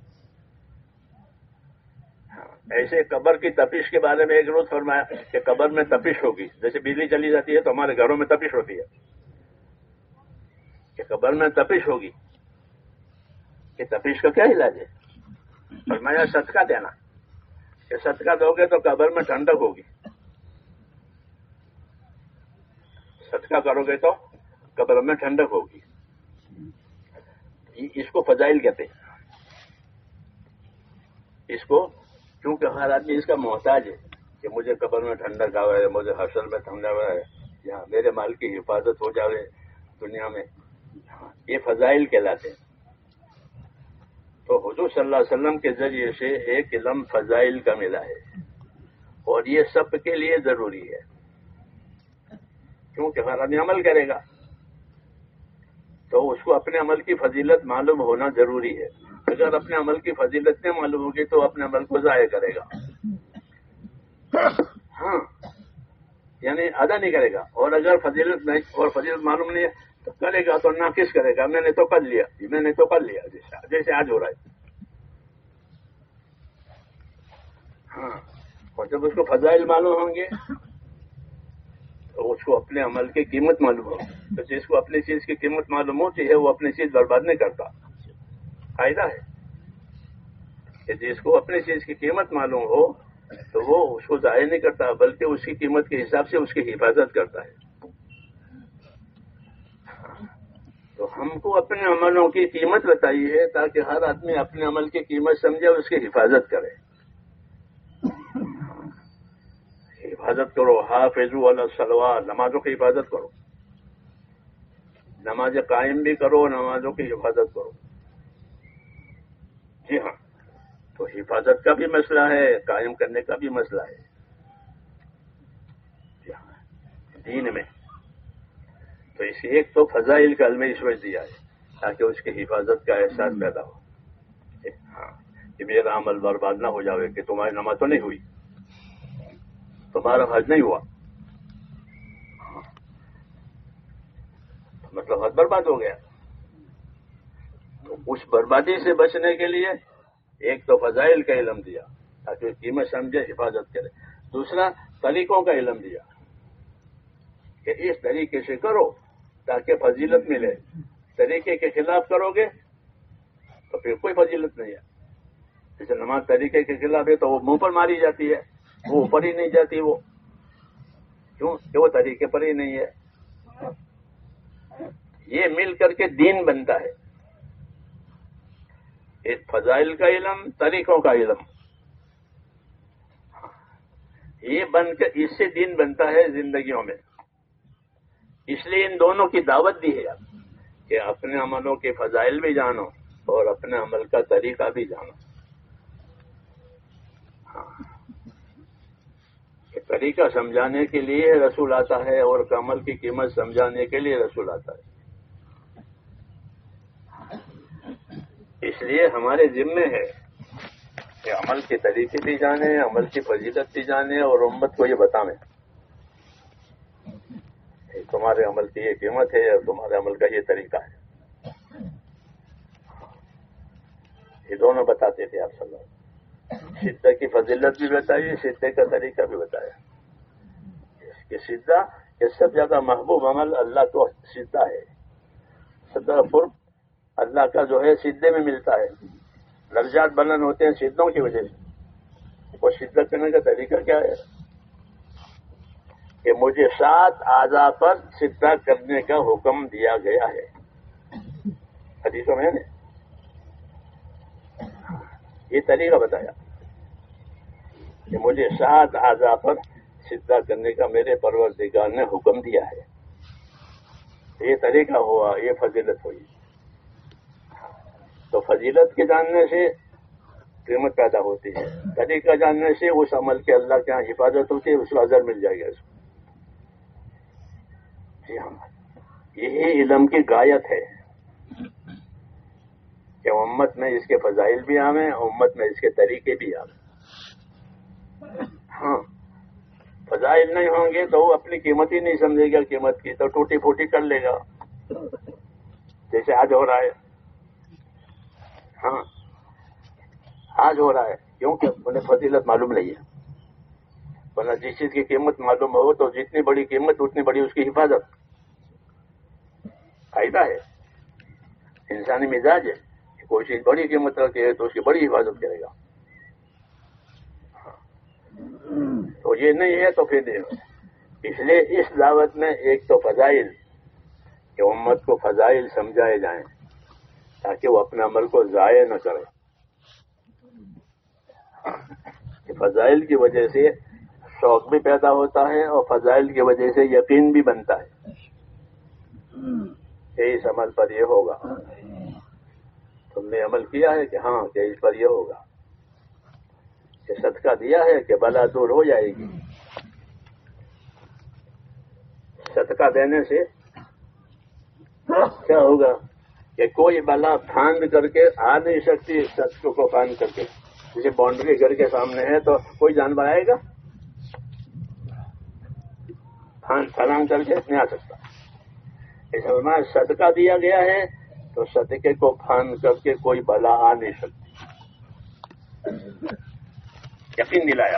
ایسے قبر کی تپش کے بارے میں ایک روز فرمایا کہ قبر میں تپش ہوگی. جیسے بجلی چلی جاتی ہے تو ہمارے گھروں میں تپش ہوتی ہے، کہ قبر میں تپش ہوگی. کہ تپش کا کیا علاج ہے؟ فرمایا صدقہ دینا، کہ صدقہ دو گے تو قبر میں ٹھنڈک ہوگی. صدقہ کرو گے تو قبر میں ٹھنڈک ہوگی. اس کو فضائل کہتے ہیں. اس کو کیونکہ ہر آدمی اس کا محتاج ہے کہ مجھے قبر میں ٹھنڈک آئے، مجھے حشر میں ٹھنڈک آئے، یہاں میرے مال کی حفاظت ہو جائے دنیا میں. یہ فضائل کہلاتے ہیں. تو حضور صلی اللہ علیہ وسلم کے ذریعے سے ایک علم فضائل کا ملا ہے، اور یہ سب کے لیے ضروری ہے کیونکہ ہر آدمی عمل کرے گا تو اس کو اپنے عمل کی فضیلت معلوم ہونا ضروری ہے. اگر اپنے عمل کی فضیلت نہیں معلوم ہوگی تو اپنے عمل کو ضائع کرے گا. ہاں، یعنی ادا نہیں کرے گا. اور اگر فضیلت نہیں اور فضیلت معلوم نہیں ہے تو کرے گا تو ناقص کرے گا. میں نے تو کر لیا، میں نے تو کر لیا، جیسے آج ہو رہا ہے. ہاں، اور جب اس کو فضائل معلوم ہوں گے تو اس کو اپنے عمل کی قیمت معلوم ہو. تو جس کو اپنی چیز کی قیمت معلوم ہوتی ہے وہ اپنی چیز برباد نہیں کرتا. فائدہ ہے کہ جس کو اپنی چیز کی قیمت معلوم ہو تو وہ اس کو ضائع نہیں کرتا، بلکہ اس کی قیمت کے حساب سے اس کی حفاظت کرتا ہے. تو ہم کو اپنے عملوں کی قیمت بتائی ہے تاکہ ہر آدمی اپنے عمل کی قیمت سمجھے اور اس کی حفاظت کرے. حفاظت کرو. حافظوا علی الصلوات، نمازوں کی حفاظت کرو. نماز قائم بھی کرو، نمازوں کی حفاظت کرو. جی ہاں، تو حفاظت کا بھی مسئلہ ہے، قائم کرنے کا بھی مسئلہ ہے. جی ہاں، دین میں تو اس ایک تو فضائل کا علم اس وجہ دیا ہے تاکہ اس کی حفاظت کا احساس پیدا ہو. ہاں، کہ میرا عمل برباد نہ ہو جاوے کہ تمہاری نماز تو نہیں ہوئی، تمہارا حج نہیں ہوا، مطلب حج برباد ہو گیا. تو اس بربادی سے بچنے کے لیے ایک تو فضائل کا علم دیا تاکہ قیمت سمجھے، حفاظت کرے. دوسرا طریقوں کا علم دیا کہ اس طریقے سے کرو تاکہ فضیلت ملے. طریقے کے خلاف کرو گے تو پھر کوئی فضیلت نہیں ہے. جیسے نماز طریقے کے خلاف ہے تو وہ منہ پر ماری جاتی ہے، وہ اوپر ہی نہیں جاتی. وہ کیوں کہ وہ طریقے پر ہی نہیں ہے. یہ مل کر کے دین بنتا ہے. ایک فضائل کا علم، طریقوں کا علم، یہ بن کر اس سے دین بنتا ہے زندگیوں میں. اس لیے ان دونوں کی دعوت دی ہے کہ اپنے عملوں کے فضائل بھی جانو اور اپنے عمل کا طریقہ بھی جانو. طریقہ سمجھانے کے لیے رسول آتا ہے اور عمل کی قیمت سمجھانے کے لیے رسول آتا ہے. اس لیے ہمارے ذمے ہے کہ عمل کے طریقے بھی جانیں، عمل کی فضیلت بھی جانیں اور امت کو یہ بتائیں کہ تمہارے عمل کی یہ قیمت ہے اور تمہارے عمل کا یہ طریقہ ہے. یہ دونوں بتاتے تھے آپ صلی اللہ علیہ وسلم. سجدہ کی فضیلت بھی بتائی، سجدے کا طریقہ بھی بتایا. کہ سجدہ کہ سب سے زیادہ محبوب عمل اللہ کو سجدہ ہے. سجدہ قرب اللہ کا جو ہے سجدے میں ملتا ہے. درجات بلند ہوتے ہیں سجدوں کی وجہ سے. وہ سجدہ کرنے کا طریقہ کیا ہے کہ مجھے 7 اعضاء پر سجدہ کرنے کا حکم دیا گیا ہے. حدیثوں میں نے یہ طریقہ بتایا کہ مجھے 7 اعضاء پر سجدہ کرنے کا میرے پروردگار نے حکم دیا ہے. یہ طریقہ ہوا، یہ فضیلت ہوئی. تو فضیلت کے جاننے سے قیمت پیدا ہوتی ہے. طریقہ جاننے سے اس عمل کے اللہ کے یہاں حفاظت ہوتی ہے، اس کو اجر مل جائے گا. اس کو جی ہاں، یہی علم کی غایت ہے کہ امت میں اس کے فضائل بھی آویں، امت میں اس کے طریقے بھی آویں. ہاں، فضائل نہیں ہوں گے تو وہ اپنی قیمت ہی نہیں سمجھے گا. قیمت کی تو ٹوٹی پھوٹی کر لے گا، جیسے آج ہو رہا ہے. ہاں، آج ہو رہا ہے کیونکہ انہیں فضیلت معلوم نہیں ہے. ورنہ جس چیز کی قیمت معلوم ہو تو جتنی بڑی قیمت اتنی بڑی اس کی حفاظت. قاعدہ ہے، انسانی مزاج ہے کہ کوئی چیز بڑی قیمت رکھتی ہے تو اس کی بڑی حفاظت کرے گا. تو یہ نہیں ہے تو پھر نہیں. اس لیے اس دعوت میں ایک تو فضائل کہ امت کو فضائل سمجھائے جائیں تاکہ وہ اپنے عمل کو ضائع نہ کرے. کہ فضائل کی وجہ سے شوق بھی پیدا ہوتا ہے اور فضائل کی وجہ سے یقین بھی بنتا ہے کہ اس عمل پر یہ ہوگا. تم نے عمل کیا ہے کہ ہاں کہ اس پر یہ ہوگا. کہ صدقہ دیا ہے کہ بلا دور ہو جائے گی. صدقہ دینے سے کیا ہوگا کہ کوئی بلا پھاند کر کے آ نہیں سکتی. صدقوں کو پھاند کر کے جیسے باؤنڈری گھر کے سامنے ہے تو کوئی جانور آئے گا؟ پھلانگ کر کے نہیں آ سکتا. اس میں صدقہ دیا گیا ہے تو صدقے کو پھاند کر کے کوئی بلا آ نہیں سکتی. یقین دلایا.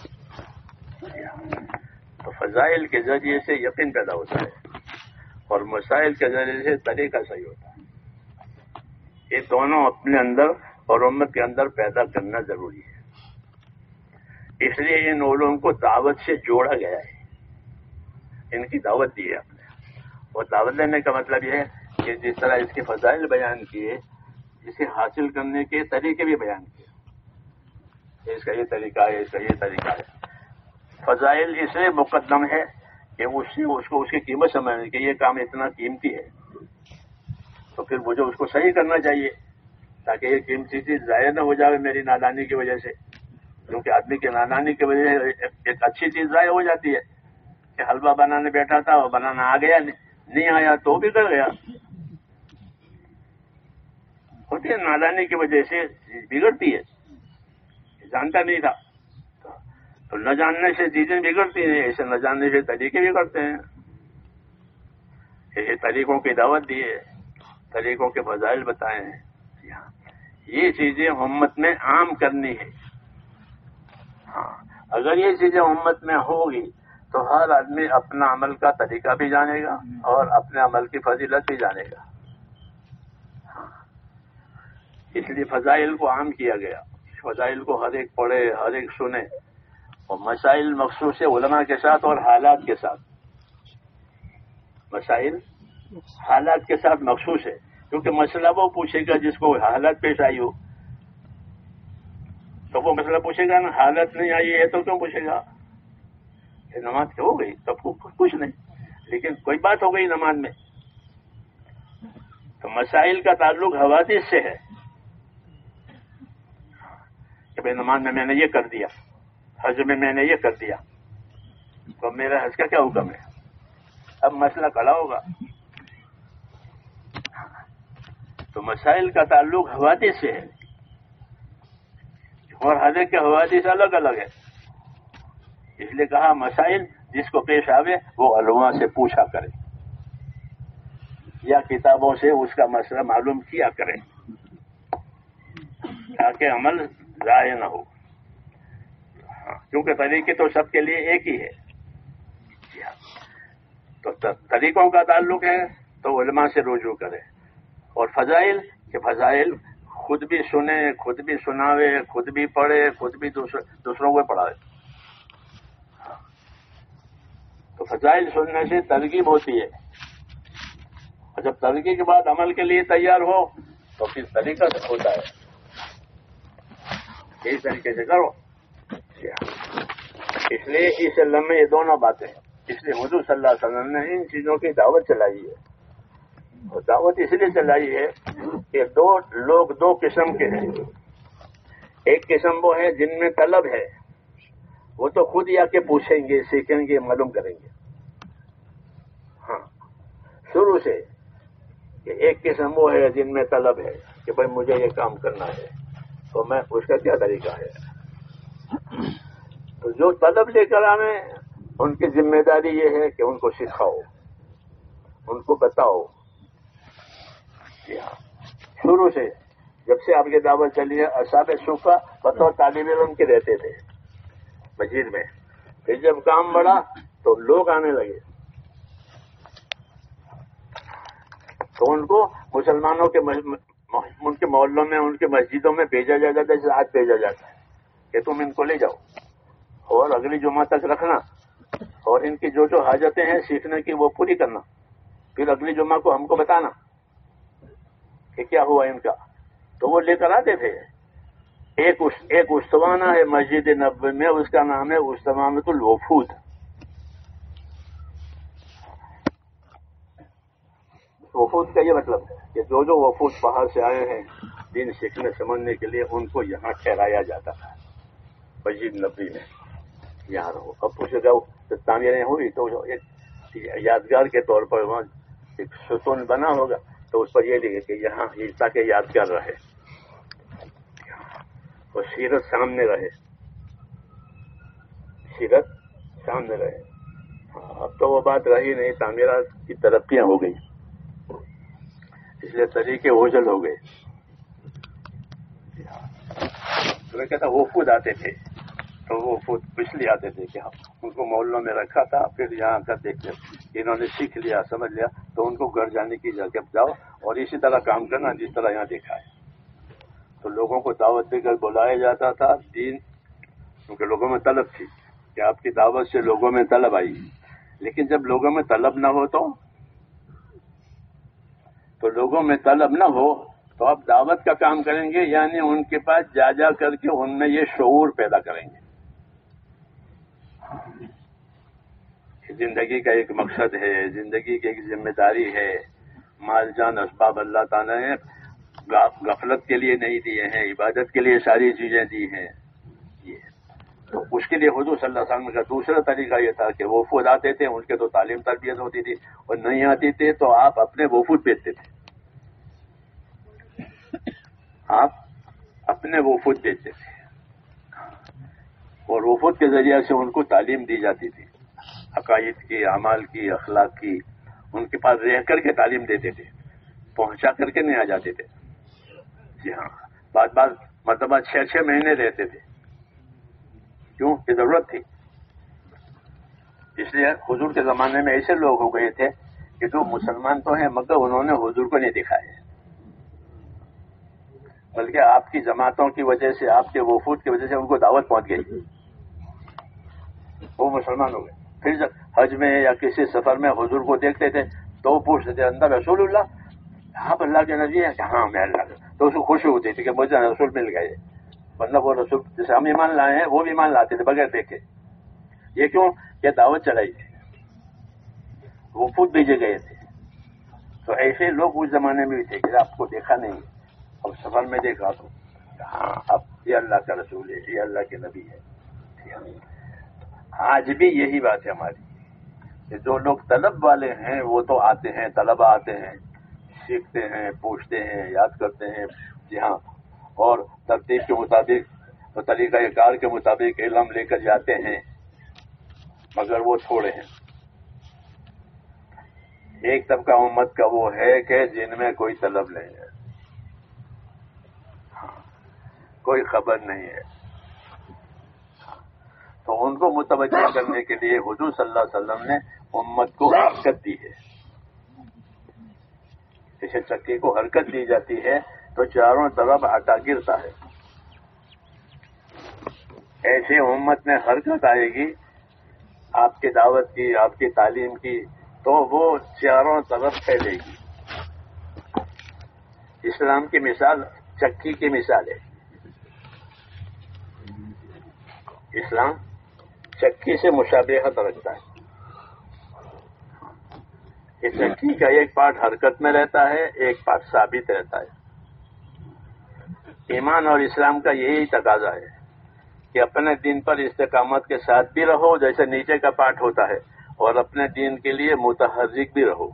تو فضائل کے ذریعے سے یقین پیدا ہوتا ہے اور مسائل کے ذریعے سے طریقہ صحیح ہوتا ہے. یہ دونوں اپنے اندر اور امت کے اندر پیدا کرنا ضروری ہے. اس لیے ان علوم کو دعوت سے جوڑا گیا ہے. ان کی دعوت دی ہے آپ نے. اور دعوت دینے کا مطلب یہ ہے کہ جس طرح اس کے فضائل بیان کیے، اسے حاصل کرنے کے طریقے بھی بیان کیے. اس کا یہ طریقہ ہے، اس کا یہ طریقہ ہے. فضائل اس لیے مقدم ہے کہ اس کو اس کی قیمت سمجھنے کہ یہ کام اتنا قیمتی ہے تو پھر مجھے اس کو صحیح کرنا چاہیے تاکہ یہ قیمتی چیز ضائع نہ ہو جائے میری نادانی کی وجہ سے. کیونکہ آدمی کی نادانی کی وجہ سے ایک اچھی چیز ضائع ہو جاتی ہے. کہ حلوہ بنانے بیٹھا تھا وہ بنانا آ گیا نہیں آیا تو بھی کر گیا. ہوتی ہے نادانی کی وجہ سے بگڑتی ہے. جانتا نہیں تھا تو نہ جاننے سے چیزیں بگڑتی ہیں. ایسے نہ جاننے سے طریقے بگڑتے ہیں. یہ طریقوں کی دعوت دی ہے، طریقوں کے فضائل بتائے ہیں. یہ چیزیں امت میں عام کرنی ہے. ہاں، اگر یہ چیزیں امت میں ہوگی تو ہر آدمی اپنا عمل کا طریقہ بھی جانے گا اور اپنے عمل کی فضیلت بھی جانے گا. اس لیے فضائل کو عام کیا گیا. فضائل کو ہر ایک پڑھے، ہر ایک سنے، اور مسائل مخصوص ہے علماء کے ساتھ اور حالات کے ساتھ. مسائل حالات کے ساتھ مخصوص ہے، کیونکہ مسئلہ وہ پوچھے گا جس کو حالت پیش آئی ہو، تو وہ مسئلہ پوچھے گا نا. حالت نہیں آئی ہے تو کیوں پوچھے گا؟ کہ نماز ہو گئی تب کو کچھ نہیں، لیکن کوئی بات ہو گئی نماز میں. تو مسائل کا تعلق حوادث سے ہے کہ بھائی نماز میں نے یہ کر دیا، حج میں نے یہ کر دیا، تو میرا حج کا کیا حکم ہے؟ اب مسئلہ کھڑا ہوگا. تو مسائل کا تعلق حوادث سے ہے، اور ہر ایک کے حوادث الگ الگ ہے. اس لیے کہا مسائل جس کو پیش آوے وہ علماء سے پوچھا کرے یا کتابوں سے اس کا مسئلہ معلوم کیا کرے تاکہ عمل ضائع نہ ہو. کیونکہ طریقے تو سب کے لیے ایک ہی ہے. تو طریقوں کا تعلق ہے تو علماء سے رجوع کرے. اور فضائل کہ فضائل خود بھی سنے، خود بھی سناوے، خود بھی پڑھے، خود بھی دوسروں کو پڑھاوے. تو فضائل سننے سے ترغیب ہوتی ہے، اور جب ترغیب کے بعد عمل کے لیے تیار ہو تو پھر طریقہ سے ہوتا ہے. اس طریقے سے کرو. اس لیے اس علم میں یہ دونوں باتیں ہیں. اس لیے حضور صلی اللہ علیہ وسلم نے ان چیزوں کی دعوت چلائی ہے. اور دعوت اس لیے چلائی ہے کہ لوگ دو قسم کے ہیں. ایک قسم وہ ہے جن میں طلب ہے، وہ تو خود آ کے پوچھیں گے، سیکھیں گے، معلوم کریں گے. ہاں شروع سے. ایک قسم وہ ہے جن میں طلب ہے کہ بھائی مجھے یہ کام کرنا ہے، تو میں اس کا کیا طریقہ ہے. تو جو طلب لے کر آئیں ان کی ذمہ داری یہ ہے کہ ان کو سکھاؤ، ان کو بتاؤ. شروع سے جب سے آپ کی دعوت چلی ہے اصحاب صفہ بطور طالب علم کے رہتے تھے مسجد میں. پھر جب کام بڑھا تو لوگ آنے لگے، تو ان کو مسلمانوں کے ان کے محلوں میں، ان کے مسجدوں میں بھیجا جاتا ہے. جیسے آج بھیجا جاتا ہے کہ تم ان کو لے جاؤ اور اگلی جمعہ تک رکھنا، اور ان کی جو حاجتیں ہیں سیکھنے کی وہ پوری کرنا. پھر اگلی جمعہ کو ہم کو بتانا کہ کیا ہوا ان کا. تو وہ لے کر آتے تھے. ایک استوانہ ہے مسجد نبوی میں، اس کا نام ہے استوانۃ الوفود. وفود کا یہ مطلب ہے کہ جو وفود باہر سے آئے ہیں دین سیکھنے سمجھنے کے لیے، ان کو یہاں ٹھہرایا جاتا تھا مسجد نبوی میں. یہاں رہو. اب پوچھے گا تعمیریں ہوئی تو ایک یادگار کے طور پر وہاں ایک ستون بنا ہوگا، تو اس پر یہ لکھے کہ یہاں تاکہ یادگار رہے اور سیرت سامنے رہے. سیرت سامنے رہے. اب تو وہ بات رہی نہیں، تعمیرات کی ترقیاں ہو گئی، اس لیے طریقے اوجھل ہو گئے. تو میں کہتا وہ خود آتے تھے، تو وہ خود اس لیے آتے تھے کہ ان کو محلوں میں رکھا تھا. پھر یہاں کر دیکھ لیا انہوں نے سیکھ لیا، سمجھ لیا، تو ان کو گھر جانے کی جگہ جاؤ اور اسی طرح کام کرنا جس طرح یہاں دیکھا ہے. تو لوگوں کو دعوت دے کر بلایا جاتا تھا. دین کیونکہ لوگوں میں طلب تھی کہ آپ کی دعوت سے لوگوں میں طلب آئی. لیکن جب لوگوں میں طلب نہ ہو تو لوگوں میں طلب نہ ہو تو آپ دعوت کا کام کریں گے، یعنی ان کے پاس جا کر کے ان میں یہ شعور پیدا کریں گے. زندگی کا ایک مقصد ہے، زندگی کی ایک ذمہ داری ہے. مال جان اسباب اللہ تعالیٰ نے غفلت کے لیے نہیں دیے ہیں، عبادت کے لیے ساری چیزیں دی ہیں. تو اس کے لیے حضور صلی اللہ علیہ وسلم کا دوسرا طریقہ یہ تھا کہ وفود آتے تھے، ان کے تو تعلیم تربیت ہوتی تھی، اور نہیں آتی تھے تو آپ اپنے وفود بھیجتے تھے. آپ اپنے وفود بھیجتے تھے اور وفود کے ذریعے سے ان کو تعلیم دی جاتی تھی، عقائد کی، اعمال کی، اخلاق کی. ان کے پاس رہ کر کے تعلیم دیتے تھے، پہنچا کر کے نہیں آ جاتے تھے. جی ہاں، بعض مرتبہ 6 مہینے رہتے تھے. کیوں؟ یہ ضرورت تھی. اس لیے حضور کے زمانے میں ایسے لوگ ہو گئے تھے کہ جو مسلمان تو ہیں مگر انہوں نے حضور کو نہیں دکھایا، بلکہ آپ کی جماعتوں کی وجہ سے، آپ کے وفود کی وجہ سے ان کو دعوت پہنچ گئی، وہ مسلمان ہو گئے۔ پھر جب حج میں یا کسی سفر میں حضور کو دیکھتے تھے تو وہ پوچھتے تھے اندر رسول اللہ، آپ اللہ کے نبی ہیں؟ کہاں میں اللہ کا، تو اس کو خوشی ہوتی تھی کہ مجھے رسول مل گئے، مطلب وہ رسول جیسے ہم ایمان لائے ہیں وہ بھی ایمان لاتے تھے بغیر دیکھے۔ یہ کیوں؟ یہ دعوت چلائی تھی، وفود بھیجے گئے تھے۔ تو ایسے لوگ اس زمانے میں بھی تھے کہ آپ کو دیکھا نہیں، اب سفر میں دیکھا تو ہاں اب یہ اللہ کا رسول ہے، یہ اللہ کے نبی ہے۔ آج بھی یہی بات ہے ہماری کہ جو لوگ طلب والے ہیں وہ تو آتے ہیں، طلبہ آتے ہیں، سیکھتے ہیں، پوچھتے ہیں، یاد کرتے ہیں، جی ہاں، اور ترتیب کے مطابق اور طریقہ کار کے مطابق علم لے کر جاتے ہیں، مگر وہ تھوڑے ہیں۔ ایک طبقہ امت کا وہ ہے کہ جن میں کوئی طلب نہیں ہے، کوئی خبر نہیں ہے، تو ان کو متوجہ کرنے کے لیے حضور صلی اللہ علیہ وسلم نے امت کو حرکت دی ہے۔ جیسے چکی کو حرکت دی جاتی ہے تو چاروں طرف آٹا گرتا ہے، ایسے امت میں حرکت آئے گی آپ کی دعوت کی، آپ کی تعلیم کی، تو وہ چاروں طرف پھیلے گی۔ اسلام کی مثال چکی کی مثال ہے۔ اسلام چکی سے مشابہت رکھتا ہے۔ یہ چکی کا ایک پارٹ حرکت میں رہتا ہے، ایک پارٹ ثابت رہتا ہے۔ ایمان اور اسلام کا یہی تقاضا ہے کہ اپنے دین پر استقامت کے ساتھ بھی رہو جیسے نیچے کا پارٹ ہوتا ہے، اور اپنے دین کے لیے متحرک بھی رہو،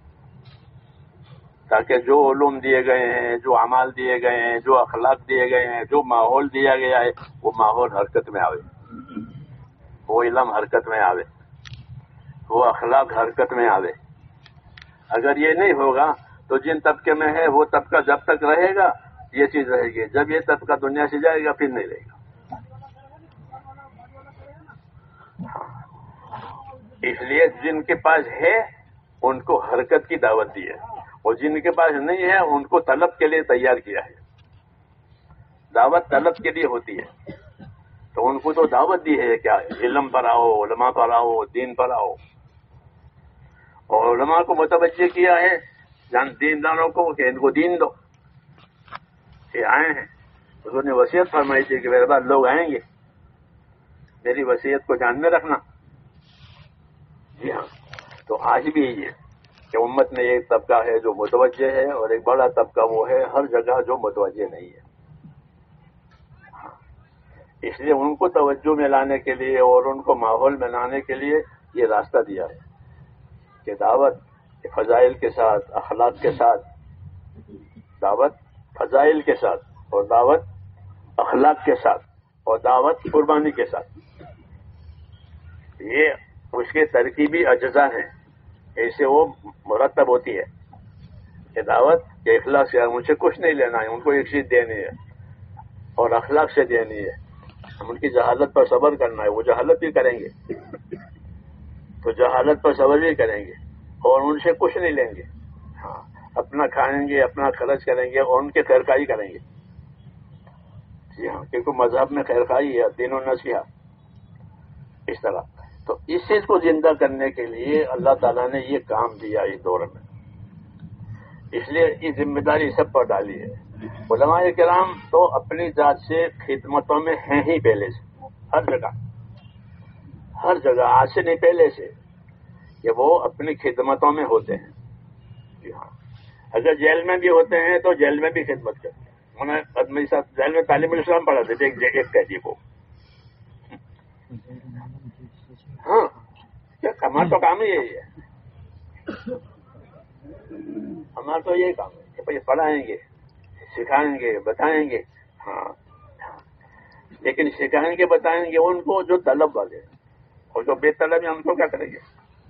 تاکہ جو علوم دیے گئے ہیں، جو اعمال دیے گئے ہیں، جو اخلاق دیے گئے ہیں، جو ماحول دیا گیا ہے، وہ ماحول حرکت میں آوے، وہ علم حرکت میں آوے، وہ اخلاق حرکت میں آوے۔ اگر یہ نہیں ہوگا تو جن طبقے میں ہے وہ طبقہ جب تک رہے گا یہ چیز رہے گی، جب یہ طبقہ دنیا سے جائے گا پھر نہیں رہے گا۔ اس لیے جن کے پاس ہے ان کو حرکت کی دعوت دی ہے، اور جن کے پاس نہیں ہے ان کو طلب کے لیے تیار کیا ہے۔ دعوت طلب کے لیے ہوتی ہے، تو ان کو تو دعوت دی ہے کیا، علم پر آؤ، علماء پر آؤ، دین پر آؤ، اور علماء کو متوجہ کیا ہے دینداروں کو کہ ان کو دین دو، یہ آئے ہیں۔ حضور نے وصیت فرمائی تھی کہ میرے بعد لوگ آئیں گے، میری وصیت کو دھیان میں رکھنا۔ جی ہاں، تو آج بھی یہ کہ امت میں ایک طبقہ ہے جو متوجہ ہے، اور ایک بڑا طبقہ وہ ہے ہر جگہ جو متوجہ نہیں ہے۔ اس لیے ان کو توجہ میں لانے کے لیے اور ان کو ماحول میں لانے کے لیے یہ راستہ دیا ہے کہ دعوت فضائل کے ساتھ، اخلاق کے ساتھ، دعوت فضائل کے ساتھ، اور دعوت اخلاق کے ساتھ، اور دعوت قربانی کے ساتھ، یہ اس کے ترکیبی اجزاء ہیں، ایسے وہ مرتب ہوتی ہے کہ دعوت کے اخلاق سے مجھے کچھ نہیں لینا ہے، ان کو ایک چیز دینی ہے، اور اخلاق سے دینی ہے، ہم ان کی جہالت پر صبر کرنا ہے، وہ جہالت بھی کریں گے تو جہالت پر صبر بھی کریں گے، اور ان سے کچھ نہیں لیں گے، ہاں اپنا کھائیں گے، اپنا خرچ کریں گے، اور ان کی خیرخواہی کریں گے۔ جی ہاں، کیونکہ مذہب میں خیرخواہی ہے، دین و نصیحہ، اس طرح۔ تو اس چیز کو زندہ کرنے کے لیے اللہ تعالیٰ نے یہ کام دیا اس دور میں، اس لیے یہ ذمہ داری سب پر ڈالی ہے۔ علماء کرام تو اپنی ذات سے خدمتوں میں ہیں ہی پہلے سے، ہر جگہ آج سے نہیں پہلے سے، کہ وہ اپنی خدمتوں میں ہوتے ہیں۔ جی ہاں، اگر جیل میں بھی ہوتے ہیں تو جیل میں بھی خدمت کرتے ہیں۔ انہوں نے جیل میں تعلیم الاسلام پڑھاتے تھے ایک قیدی کو۔ ہاں، ہمارا تو کام ہی یہی ہے، ہمارا تو یہی کام ہے کہ بھائی پڑھائیں گے، سکھائیں گے، بتائیں گے، ہاں، لیکن سکھائیں گے بتائیں گے ان کو جو طلب والے، اور جو بے طلب ہیں ہم تو کیا کریں گے،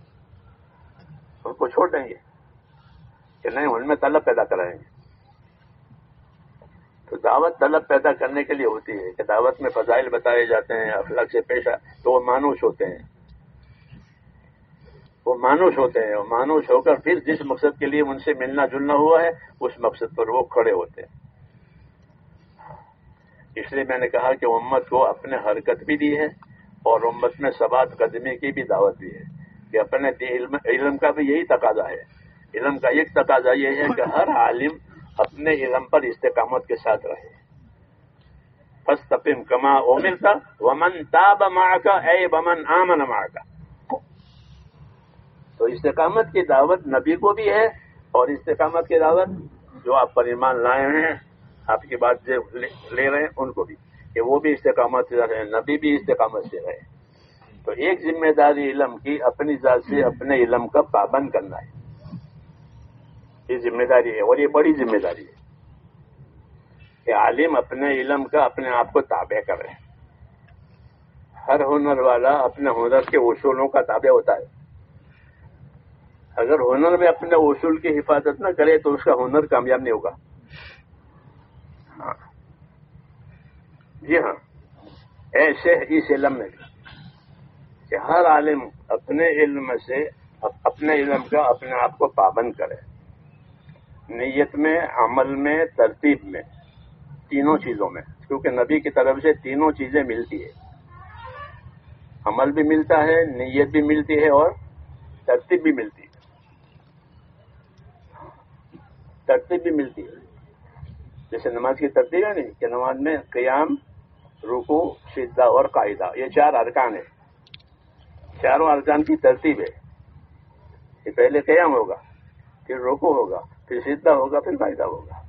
ان کو چھوڑ دیں گے کہ نہیں، ان میں طلب پیدا کرائیں گے۔ تو دعوت طلب پیدا کرنے کے لیے ہوتی ہے کہ دعوت میں فضائل بتائے جاتے ہیں، اخلاق سے پیش تو وہ مانوس ہوتے ہیں، وہ مانوس ہوتے ہیں، اور مانوس ہو کر پھر جس مقصد کے لیے ان سے ملنا جلنا ہوا ہے اس مقصد پر وہ کھڑے ہوتے ہیں۔ اس لیے میں نے کہا کہ امت کو اپنے حرکت بھی دی ہے اور امت میں ثبات قدمی کی بھی دعوت دی ہے کہ اپنے علم کا بھی یہی تقاضا ہے۔ علم کا ایک تقاضا یہ ہے کہ ہر عالم اپنے علم پر استقامت کے ساتھ رہے۔ فاستقم کما امرت ومن تاب معك اے ومن آمن معك۔ تو استقامت کی دعوت نبی کو بھی ہے اور استقامت کی دعوت جو آپ پر ایمان لائے ہیں، آپ کی بات جو لے رہے ہیں ان کو بھی، کہ وہ بھی استقامت سے رہے، نبی بھی استقامت سے رہے۔ تو ایک ذمہ داری علم کی اپنی ذات سے اپنے علم کا پابند کرنا ہے، یہ ذمہ داری ہے، اور یہ بڑی ذمہ داری ہے کہ عالم اپنے علم کا اپنے آپ کو تابع کرے۔ ہر ہنر والا اپنے ہنر کے اصولوں کا تابع ہوتا ہے۔ اگر ہنر میں اپنے اصول کی حفاظت نہ کرے تو اس کا ہنر کامیاب نہیں ہوگا۔ جی ہاں، ایسے اس علم میں کہ ہر عالم اپنے علم سے اپنے علم کا اپنے آپ کو پابند کرے، نیت میں، عمل میں، ترتیب میں، تینوں چیزوں میں، کیونکہ نبی کی طرف سے تینوں چیزیں ملتی ہے، عمل بھی ملتا ہے، نیت بھی ملتی ہے اور ترتیب بھی ملتی ہے۔ ترتیب بھی ملتی ہے، جیسے نماز کی ترتیب ہے نہیں کہ نماز میں قیام، رکوع، سجدہ اور قاعدہ، یہ 4 ارکان ہیں۔ چاروں ارکان کی ترتیب ہے کہ پہلے قیام ہوگا، پھر رکوع ہوگا، پھر سجدہ ہوگا، پھر قاعدہ ہوگا۔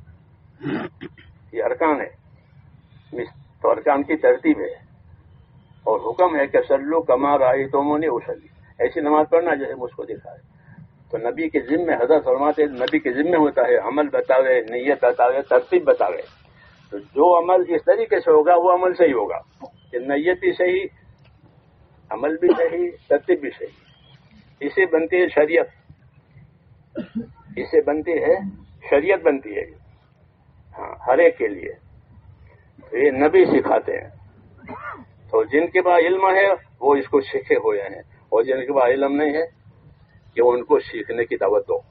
یہ ارکان ہے، تو ارکان کی ترتیب ہے، اور حکم ہے کہ صلو کما رأیتمونی اصلی، ایسی نماز پڑھنا جیسے مجھ کو دکھا ہے۔ تو نبی کے ذمہ، حضرت فرماتے نبی کے ذمہ ہوتا ہے عمل بتاوے، نیت بتاوے، ترتیب بتاوے۔ تو جو عمل اس طریقے سے ہوگا وہ عمل صحیح ہوگا کہ نیت بھی صحیح، عمل بھی صحیح، ترتیب بھی صحیح۔ اسے بنتی ہے شریعت، اسے بنتی ہے شریعت، بنتی ہے ہاں ہر ایک کے لیے۔ یہ نبی سکھاتے ہیں، تو جن کے پاس علم ہے وہ اس کو سیکھے ہوئے ہیں، اور جن کے پاس علم نہیں ہے کہ ان کو سیکھنے کی دعوت دو،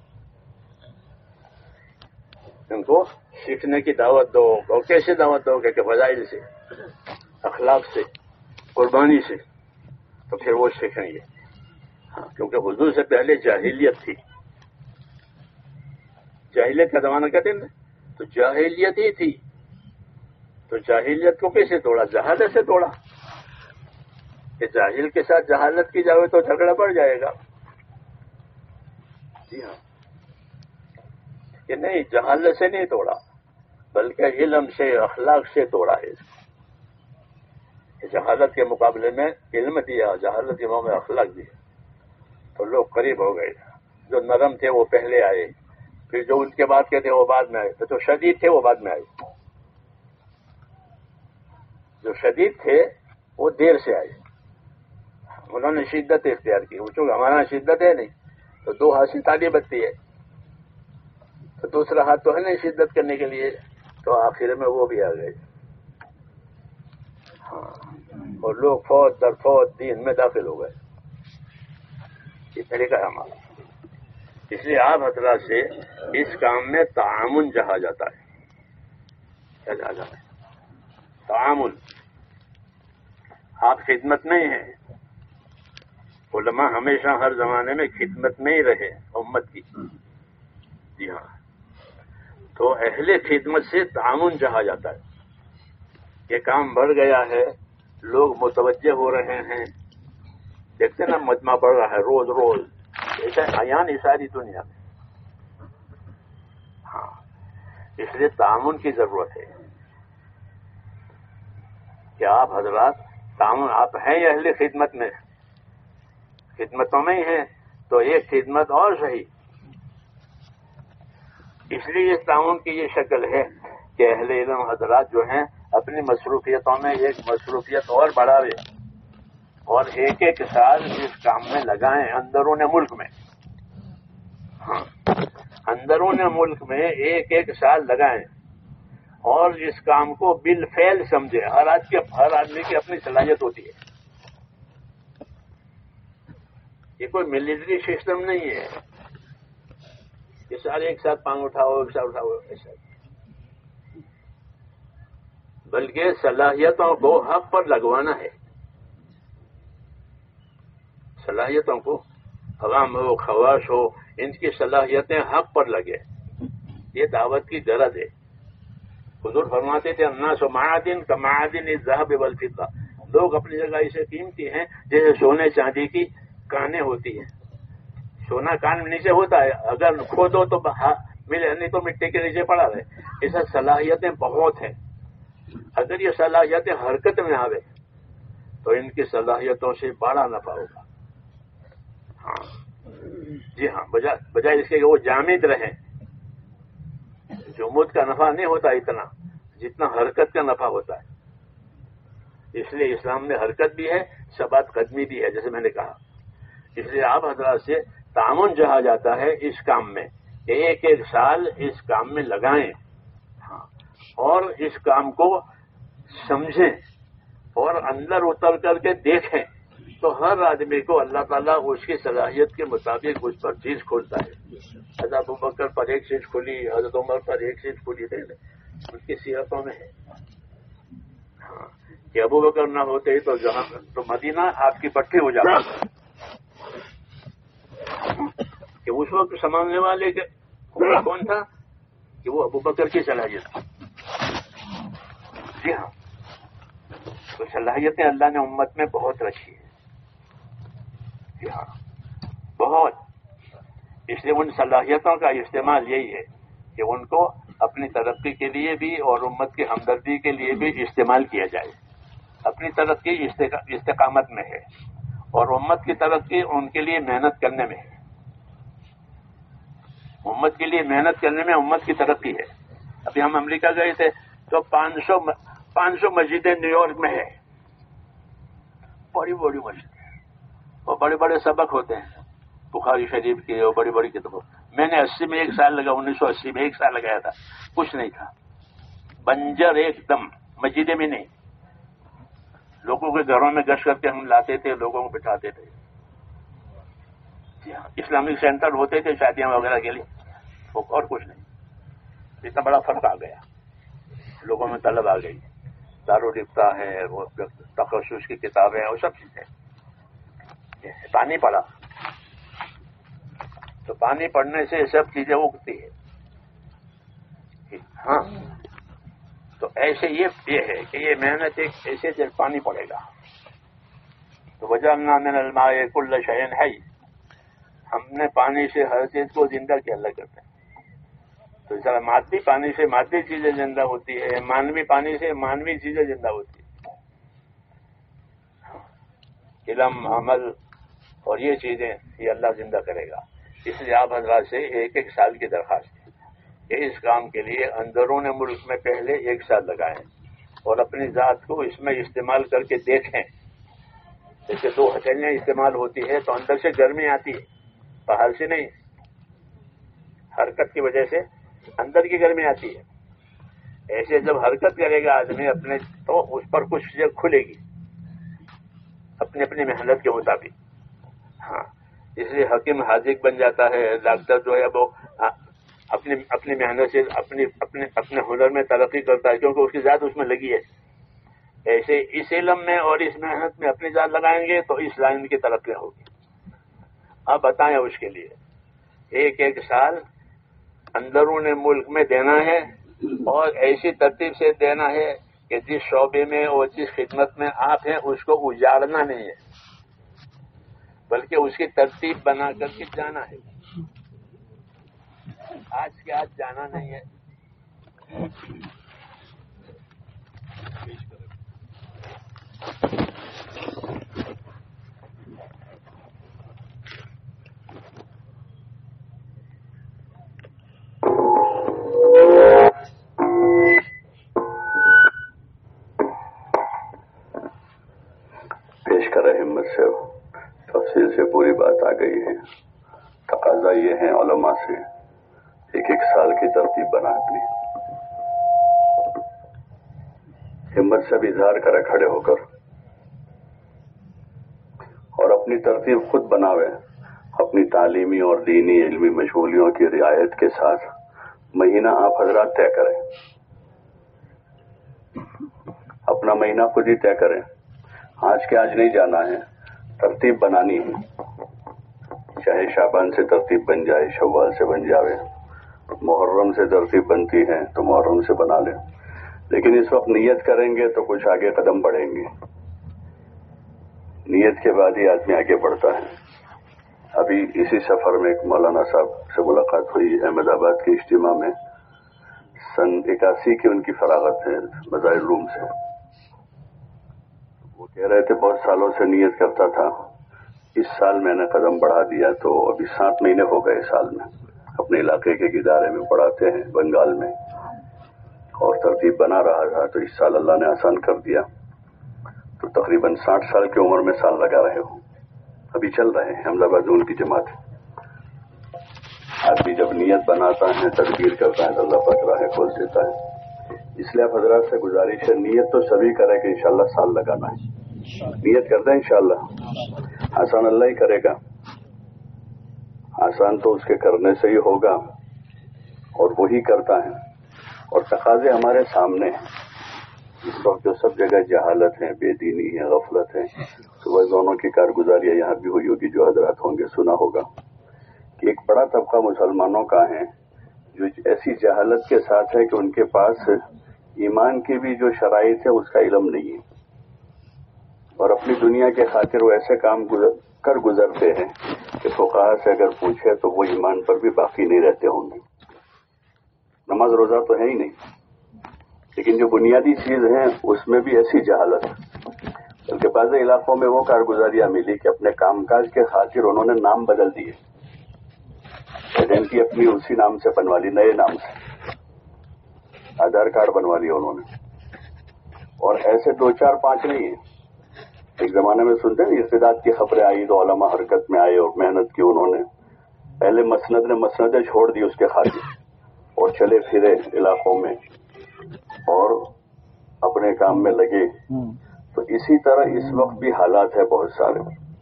ان کو سیکھنے کی دعوت دو۔ اور کیسے دعوت دو کہ فضائل سے، اخلاق سے، قربانی سے، تو پھر وہ سیکھیں گے۔ ہاں، کیونکہ حضور سے پہلے جاہلیت تھی، جاہلیت کا زمانہ کہتے ہیں نا، تو جاہلیت ہی تھی، تو جاہلیت کو کیسے توڑا؟ جہالت سے توڑا، کہ جاہل کے ساتھ جہالت کی جائے تو جھگڑا پڑ جائے گا۔ جی ہاں، کہ نہیں، جہالت سے نہیں توڑا بلکہ علم سے، اخلاق سے توڑا ہے۔ جہالت کے مقابلے میں علم دیا، جہالت کے مقابلے میں اخلاق دیا، تو لوگ قریب ہو گئے۔ جو نرم تھے وہ پہلے آئے، پھر جو ان کے بعد کے تھے وہ بعد میں آئے، تو جو شدید تھے وہ بعد میں آئے۔ جو شدید تھے وہ دیر سے آئے، انہوں نے شدت اختیار کی۔ وہ چونکہ ہمارا شدت ہے نہیں، تو 2 ہاتھ سے تالی بجتی ہے، تو دوسرا ہاتھ تو ہے نہیں شدت کرنے کے لیے، تو آخر میں وہ بھی آ گئے۔ ہاں، اور لوگ فوج در فوج دین میں داخل ہو گئے۔ یہ طریقہ ہے ہمارا۔ اس لیے آپ حضرات سے اس کام میں تعاون چاہا جاتا ہے۔ کیا چاہا جاتا ہے؟ تعاون۔ آپ خدمت نہیں ہیں، علماء ہمیشہ ہر زمانے میں خدمت میں ہی رہے امت کی۔ جی ہاں، تو اہل خدمت سے تعاون چاہا جاتا ہے۔ یہ کام بڑھ گیا ہے، لوگ متوجہ ہو رہے ہیں، دیکھتے نا مجمع بڑھ رہا ہے روز روز، ایسا عیان ہے ساری دنیا میں۔ ہاں، اس لیے تعاون کی ضرورت ہے کہ آپ حضرات تعاون، آپ ہیں اہل خدمت میں، خدمتوں میں ہی ہیں، تو ایک خدمت اور صحیح۔ اس لیے اس تعاون کی یہ شکل ہے کہ اہل علم حضرات جو ہیں اپنی مصروفیتوں میں ایک مصروفیت اور بڑھاوے، اور ایک سال اس کام میں لگائیں اندرون ملک میں۔ ہاں، اندرون ملک میں ایک سال لگائیں، اور اس کام کو بالفعل سمجھے۔ ہر آدمی کی اپنی صلاحیت ہوتی ہے، یہ کوئی ملٹری سسٹم نہیں ہے کہ سارے ایک ساتھ پانگ اٹھاؤ ایک ساتھ اٹھاؤ ایسا، بلکہ صلاحیتوں کو حق پر لگوانا ہے. صلاحیتوں کو، عوام ہو خواص ہو، ان کی صلاحیتیں حق پر لگے. یہ دعوت کی غرض ہے. حضور فرماتے تھے الناس معادن کمعادن الذهب والفضة، لوگ اپنی جگہ اسے قیمتی ہیں جیسے سونے چاندی کی کانیں ہوتی ہیں. سونا کان نیچے ہوتا ہے، اگر کھودو تو ملے، نہیں تو مٹی کے نیچے پڑا رہے. ایسا صلاحیتیں بہت ہیں. اگر یہ صلاحیتیں حرکت میں آوے تو ان کی صلاحیتوں سے بڑا نفع ہوگا. ہاں جی ہاں، بجائے اس کے کہ وہ جامد رہیں. جمود کا نفع نہیں ہوتا اتنا جتنا حرکت کا نفع ہوتا ہے. اس لیے اسلام میں حرکت بھی ہے، ثبات قدمی بھی ہے، جیسے میں نے کہا. اس لیے آپ حضرات سے تعاون چاہا جاتا ہے اس کام میں، ایک ایک سال اس کام میں لگائیں. ہاں، اور اس کام کو سمجھیں اور اندر اتر کر کے دیکھیں تو ہر آدمی کو اللہ تعالیٰ اس کی صلاحیت کے مطابق اس پر چیز کھولتا ہے. حضرت ابوبکر پر ایک چیز کھلی، حضرت عمر پر ایک چیز کھلی، ان کی سیرتوں میں ہے. ہاں، کہ ابوبکر نہ ہوتے تو جہاں تو مدینہ آپ کی پٹھی ہو جاتا کہ اس وقت سنبھالنے والے کون تھا کہ وہ ابوبکر کی صلاحیت. جی ہاں، تو صلاحیتیں اللہ نے امت میں بہت رکھی ہے. جی ہاں بہت. اس لیے ان صلاحیتوں کا استعمال یہی ہے کہ ان کو اپنی ترقی کے لیے بھی اور امت کی ہمدردی کے لیے بھی استعمال کیا جائے. اپنی ترقی استقامت میں ہے اور امت کی ترقی ان کے لیے محنت کرنے میں ہے. امت کے لیے محنت کرنے میں امت کی ترقی ہے. ابھی ہم امریکہ گئے تھے تو 500 مسجدیں نیو یارک میں ہے. بڑی بڑی مسجدیں اور بڑے بڑے سبق ہوتے ہیں بخاری شریف کے اور بڑی بڑی کتابوں. میں نے 80 میں 1 سال لگا، 1980 میں 1 سال لگایا تھا. کچھ نہیں تھا، بنجر ایک دم، مسجدیں میں نہیں. لوگوں کے گھروں میں گشت کر کے ہم لاتے تھے، لوگوں کو بٹھاتے تھے. اسلامک سینٹر ہوتے تھے شادیاں وغیرہ کے لیے، اور کچھ نہیں. اتنا بڑا فرق آ گیا، لوگوں میں طلب آ گئی. دارالفتہ ہے، وہ تخصص کی کتابیں اور سب چیزیں. پانی پڑا تو پانی پڑنے سے سب چیزیں اگتی ہے. ہاں، تو ایسے یہ ہے کہ یہ محنت ایک ایسے جب پانی پڑے گا تو وجعلنا من الماء کل شیء حی، ہم نے پانی سے ہر چیز کو زندہ کیا. اللہ کرتے ہیں تو اس طرح مادی پانی سے مادی چیزیں زندہ ہوتی ہے، مانوی پانی سے مانوی چیزیں زندہ ہوتی ہے. علم، عمل اور یہ چیزیں یہ اللہ زندہ کرے گا. اس لیے آپ حضرات سے 1 سال کی درخواست ہے کہ اس کام کے لیے اندرون ملک میں پہلے 1 سال لگائیں اور اپنی ذات کو اس میں استعمال کر کے دیکھیں. جیسے 2 ہتھیلیاں استعمال ہوتی ہے تو اندر سے گرمی آتی ہے، باہر سے نہیں. حرکت کی وجہ سے اندر کی گرمی آتی ہے. ایسے جب حرکت کرے گا آدمی اپنے تو اس پر کچھ چیزیں کھلے گی اپنی اپنی محنت کے مطابق. ہاں، اس لیے حکیم حاذق بن جاتا ہے. ڈاکٹر جو ہے وہ اپنی محنت سے اپنے ہنر میں ترقی کرتا ہے کیونکہ اس کی ذات اس میں لگی ہے. ایسے اس علم میں اور اس محنت میں اپنی ذات لگائیں گے تو اس لائن کی ترقی ہوگی. آپ بتائیں اس کے لیے 1 سال اندرون ملک میں دینا ہے اور ایسی ترتیب سے دینا ہے کہ جس شعبے میں اور جس خدمت میں آپ ہیں اس کو اجاڑنا نہیں ہے بلکہ اس کی ترتیب بنا کر کے جانا ہے. آج کے آج جانا نہیں ہے. پیش کرے ہمت سے تفصیل سے پوری بات آ گئی ہے. تقاضا یہ ہے علماء سے 1 سال کی ترتیب بنا اپنی ہمت سے بھی اظہار کرے کھڑے ہو کر اور اپنی ترتیب خود بناوے، اپنی تعلیمی اور دینی علمی مشغولیوں کی رعایت کے ساتھ مہینہ آپ حضرات طے کریں، اپنا مہینہ خود ہی طے کریں. آج کے آج نہیں جانا ہے، ترتیب بنانی ہے. چاہے شعبان سے ترتیب بن جائے، شوال سے بن جاوے، محرم سے ترتیب بنتی ہے تو محرم سے بنا لیں. لیکن اس وقت نیت کریں گے تو کچھ آگے قدم بڑھیں گے. نیت کے بعد ہی آدمی آگے بڑھتا ہے. ابھی اسی سفر میں ایک مولانا صاحب سے ملاقات ہوئی احمد آباد کے اجتماع میں. سن 81 کی ان کی فراغت ہے مظاہر روم سے. وہ کہہ رہے تھے بہت سالوں سے نیت کرتا تھا، اس سال میں نے قدم بڑھا دیا تو ابھی 7 مہینے ہو گئے سال میں. اپنے علاقے کے ادارے میں پڑھاتے ہیں بنگال میں، اور ترتیب بنا رہا تھا تو اس سال اللہ نے آسان کر دیا. تو تقریباً 60 سال کی عمر میں سال لگا رہے ہو. ابھی چل رہے ہیں احمد آباد ان کی جماعت. آدمی جب نیت بناتا ہے، تدبیر کرتا ہے تو اللہ پاک راہیں کھول دیتا ہے. اس لیے آپ حضرات سے گزارش ہے، نیت تو سبھی کرے کہ انشاءاللہ سال لگانا ہے. نیت کرتے ہیں انشاءاللہ، آسان اللہ ہی کرے گا. آسان تو اس کے کرنے سے ہی ہوگا، اور وہی کرتا ہے. اور تقاضے ہمارے سامنے ہیں. اس وقت جو سب جگہ جہالت ہے، بے دینی ہے، غفلت ہے. صبح دونوں کی کارگزاریاں یہاں بھی ہوئی ہوگی، جو حضرات ہوں گے سنا ہوگا کہ ایک بڑا طبقہ مسلمانوں کا ہے جو ایسی جہالت کے ساتھ ہے کہ ان کے پاس ایمان کی بھی جو شرائط ہے اس کا علم نہیں ہے، اور اپنی دنیا کے خاطر وہ ایسے کام کر گزرتے ہیں کہ فقہا سے اگر پوچھے تو وہ ایمان پر بھی باقی نہیں رہتے ہوں گے. نماز روزہ تو ہے ہی نہیں، لیکن جو بنیادی چیز ہیں اس میں بھی ایسی جہالت ہے. بلکہ بعض علاقوں میں وہ کارگزاریاں ملی کہ اپنے کام کاج کے خاطر انہوں نے نام بدل دیے. آئیڈینٹی اپنی اسی نام سے بنوا لی، نئے نام سے آدھار کارڈ بنوا لیا انہوں نے. اور ایسے 2 4 5 نہیں ہیں. ایک زمانے میں سنتے ہیں ارتداد کی خبریں آئی تو علماء حرکت میں آئے اور محنت کی. انہوں نے پہلے مسندیں چھوڑ دی اس کے خاطر، اور چلے پھرے علاقوں میں اور اپنے کام میں لگے. تو اسی طرح اس وقت بھی حالات ہے بہت سارے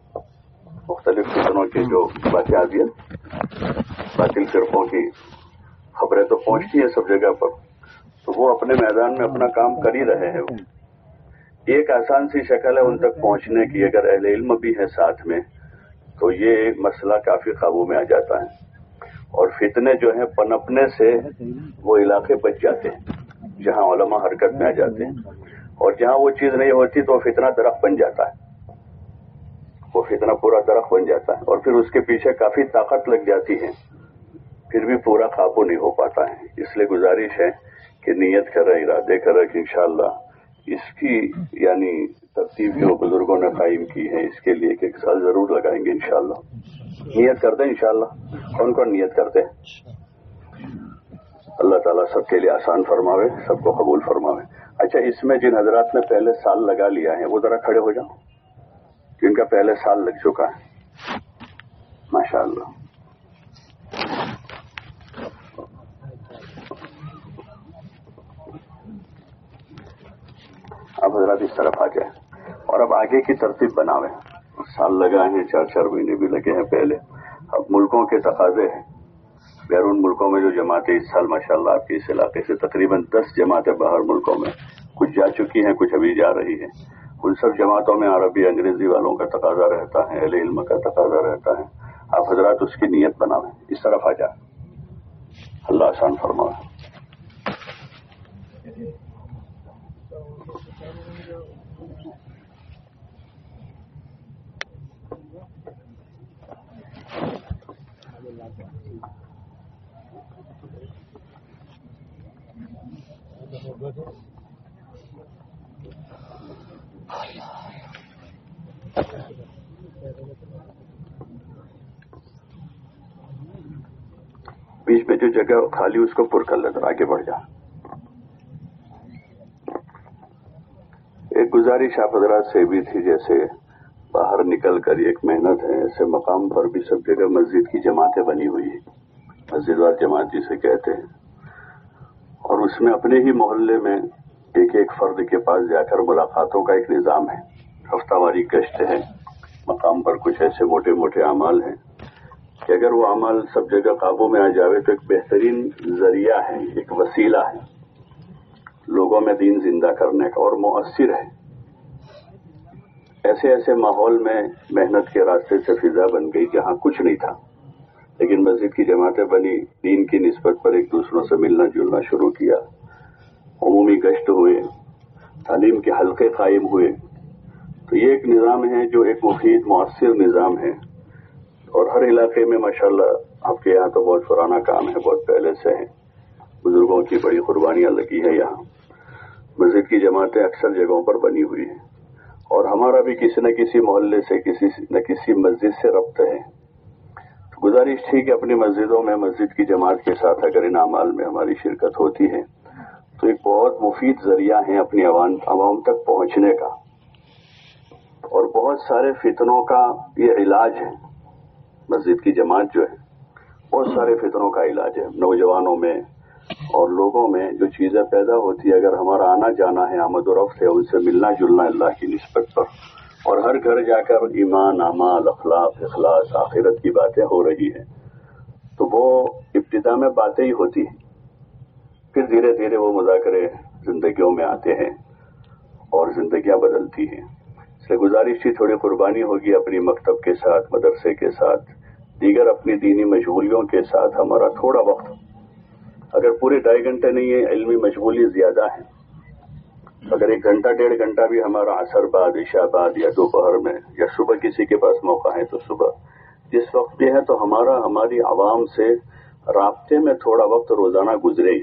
مختلف قسموں کے جو باتیں آتی ہیں، باطل فرقوں کی خبریں تو پہنچتی ہیں سب جگہ پر. تو وہ اپنے میدان میں اپنا کام کر ہی رہے ہیں. ایک آسان سی شکل ہے ان تک پہنچنے کی، اگر اہل علم بھی ہے ساتھ میں تو یہ مسئلہ کافی قابو میں آ جاتا ہے. اور فتنے جو ہیں پنپنے سے وہ علاقے بچ جاتے ہیں جہاں علماء حرکت میں آ جاتے ہیں. اور جہاں وہ چیز نہیں ہوتی تو فتنہ درخت بن جاتا ہے، وہ فتنہ پورا درخت بن جاتا ہے، اور پھر اس کے پیچھے کافی طاقت لگ جاتی ہے، پھر بھی پورا قابو نہیں ہو پاتا ہے. اس لیے گزارش ہے کہ نیت کرے، ارادے کرے کہ انشاءاللہ اس کی یعنی ترتیب جو بزرگوں نے قائم کی ہے اس کے لیے کہ 1 سال ضرور لگائیں گے انشاءاللہ. نیت کرتے ہیں انشاءاللہ. کون کون نیت کرتے ہیں؟ اللہ تعالیٰ سب کے لیے آسان فرماوے، سب کو قبول فرماوے. اچھا، اس میں جن حضرات نے پہلے سال لگا لیا ہے وہ ذرا کھڑے ہو جاؤ، جن کا پہلے سال لگ چکا ہے. ماشاءاللہ. اب حضرات اس طرف آ جائیں اور اب آگے کی ترتیب بناویں. سال لگا ہے، 4 مہینے بھی لگے ہیں پہلے. اب ملکوں کے تقاضے ہیں. بیرون ملکوں میں جو جماعتیں اس سال ماشاءاللہ آپ کے اس علاقے سے تقریباً 10 جماعتیں باہر ملکوں میں کچھ جا چکی ہیں، کچھ ابھی جا رہی ہیں. ان سب جماعتوں میں عربی انگریزی والوں کا تقاضا رہتا ہے، اہل علم کا تقاضا رہتا ہے. آپ حضرات اس کی نیت بناویں. اس طرف آ جائیں، اللہ آسان فرمائے. بیچ میں جو جگہ خالی اس کو پر کر لیتا، آگے بڑھ جا. ایک گزارش آپ حضرات سے بھی تھی، جیسے باہر نکل کر ایک محنت ہے، ایسے مقام پر بھی سب جگہ مسجد کی جماعتیں بنی ہوئی ہیں، مسجد وار جماعت جسے کہتے ہیں. اور اس میں اپنے ہی محلے میں ایک فرد کے پاس جا کر ملاقاتوں کا ایک نظام ہے. ہفتہ واری گشت ہے، मकाम पर कुछ ऐसे मोटे मोटे अमाल हैं कि अगर वो अमाल सब जगह काबू में आ जावे तो एक बेहतरीन जरिया है, एक वसीला है लोगों में दीन जिंदा करने का, और मुअस्सिर है। ऐसे ऐसे माहौल में मेहनत के रास्ते से फिजा बन गई जहां कुछ नहीं था, लेकिन मस्जिद की जमातें बनी, दीन की निस्बत पर एक दूसरों से मिलना जुलना शुरू किया, उमूमी गश्त हुए, तालीम के हल्के कायम हुए। तो ये एक निज़ाम है जो एक मुफीद मुअस्सिर निज़ाम है, और हर इलाके में माशाल्लाह आपके यहाँ तो बहुत पुराना काम है, बहुत पहले से है, बुजुर्गों की बड़ी कुर्बानियां लगी है यहाँ। मस्जिद की जमातें अक्सर जगहों पर बनी हुई है, और हमारा भी किसी न किसी मोहल्ले से किसी न किसी मस्जिद से रब्त है। तो गुजारिश थी कि अपनी मस्जिदों में मस्जिद की जमात के साथ अगर इन अमाल में हमारी शिरकत होती है तो एक बहुत मुफीद जरिया है अपनी आवाम तक पहुंचने का, और बहुत सारे फितनों का ये इलाज है। मस्जिद की जमात जो है बहुत सारे फितनों का इलाज है। नौजवानों में और लोगों में जो चीजें पैदा होती है, अगर हमारा आना जाना है, आमद और रफ्त है, उनसे मिलना जुलना अल्लाह की निस्बत पर, और हर घर जाकर ईमान, अमाल, अखलाक, इखलास, आखिरत की बातें हो रही है, तो वो इब्तिदा में बातें ही होती हैं, फिर धीरे धीरे वो मुज़ाकरे जिंदगियों में आते हैं और जिंदगियां बदलती हैं। इसलिए गुजारिश थी थोड़ी कुर्बानी होगी अपनी मकतब के साथ, मदरसे के साथ, दीगर अपनी दीनी मशगूलियों के साथ हमारा थोड़ा वक्त, अगर पूरे 2.5 घंटे नहीं है, इल्मी मशगूली ज्यादा है, अगर 1 घंटा 1.5 घंटा भी हमारा असर बाद, इशा बाद, या दोपहर में, या सुबह किसी के पास मौका है तो सुबह, जिस वक्त भी है, तो हमारी आवाम से राब्ते में थोड़ा वक्त रोजाना गुजरे,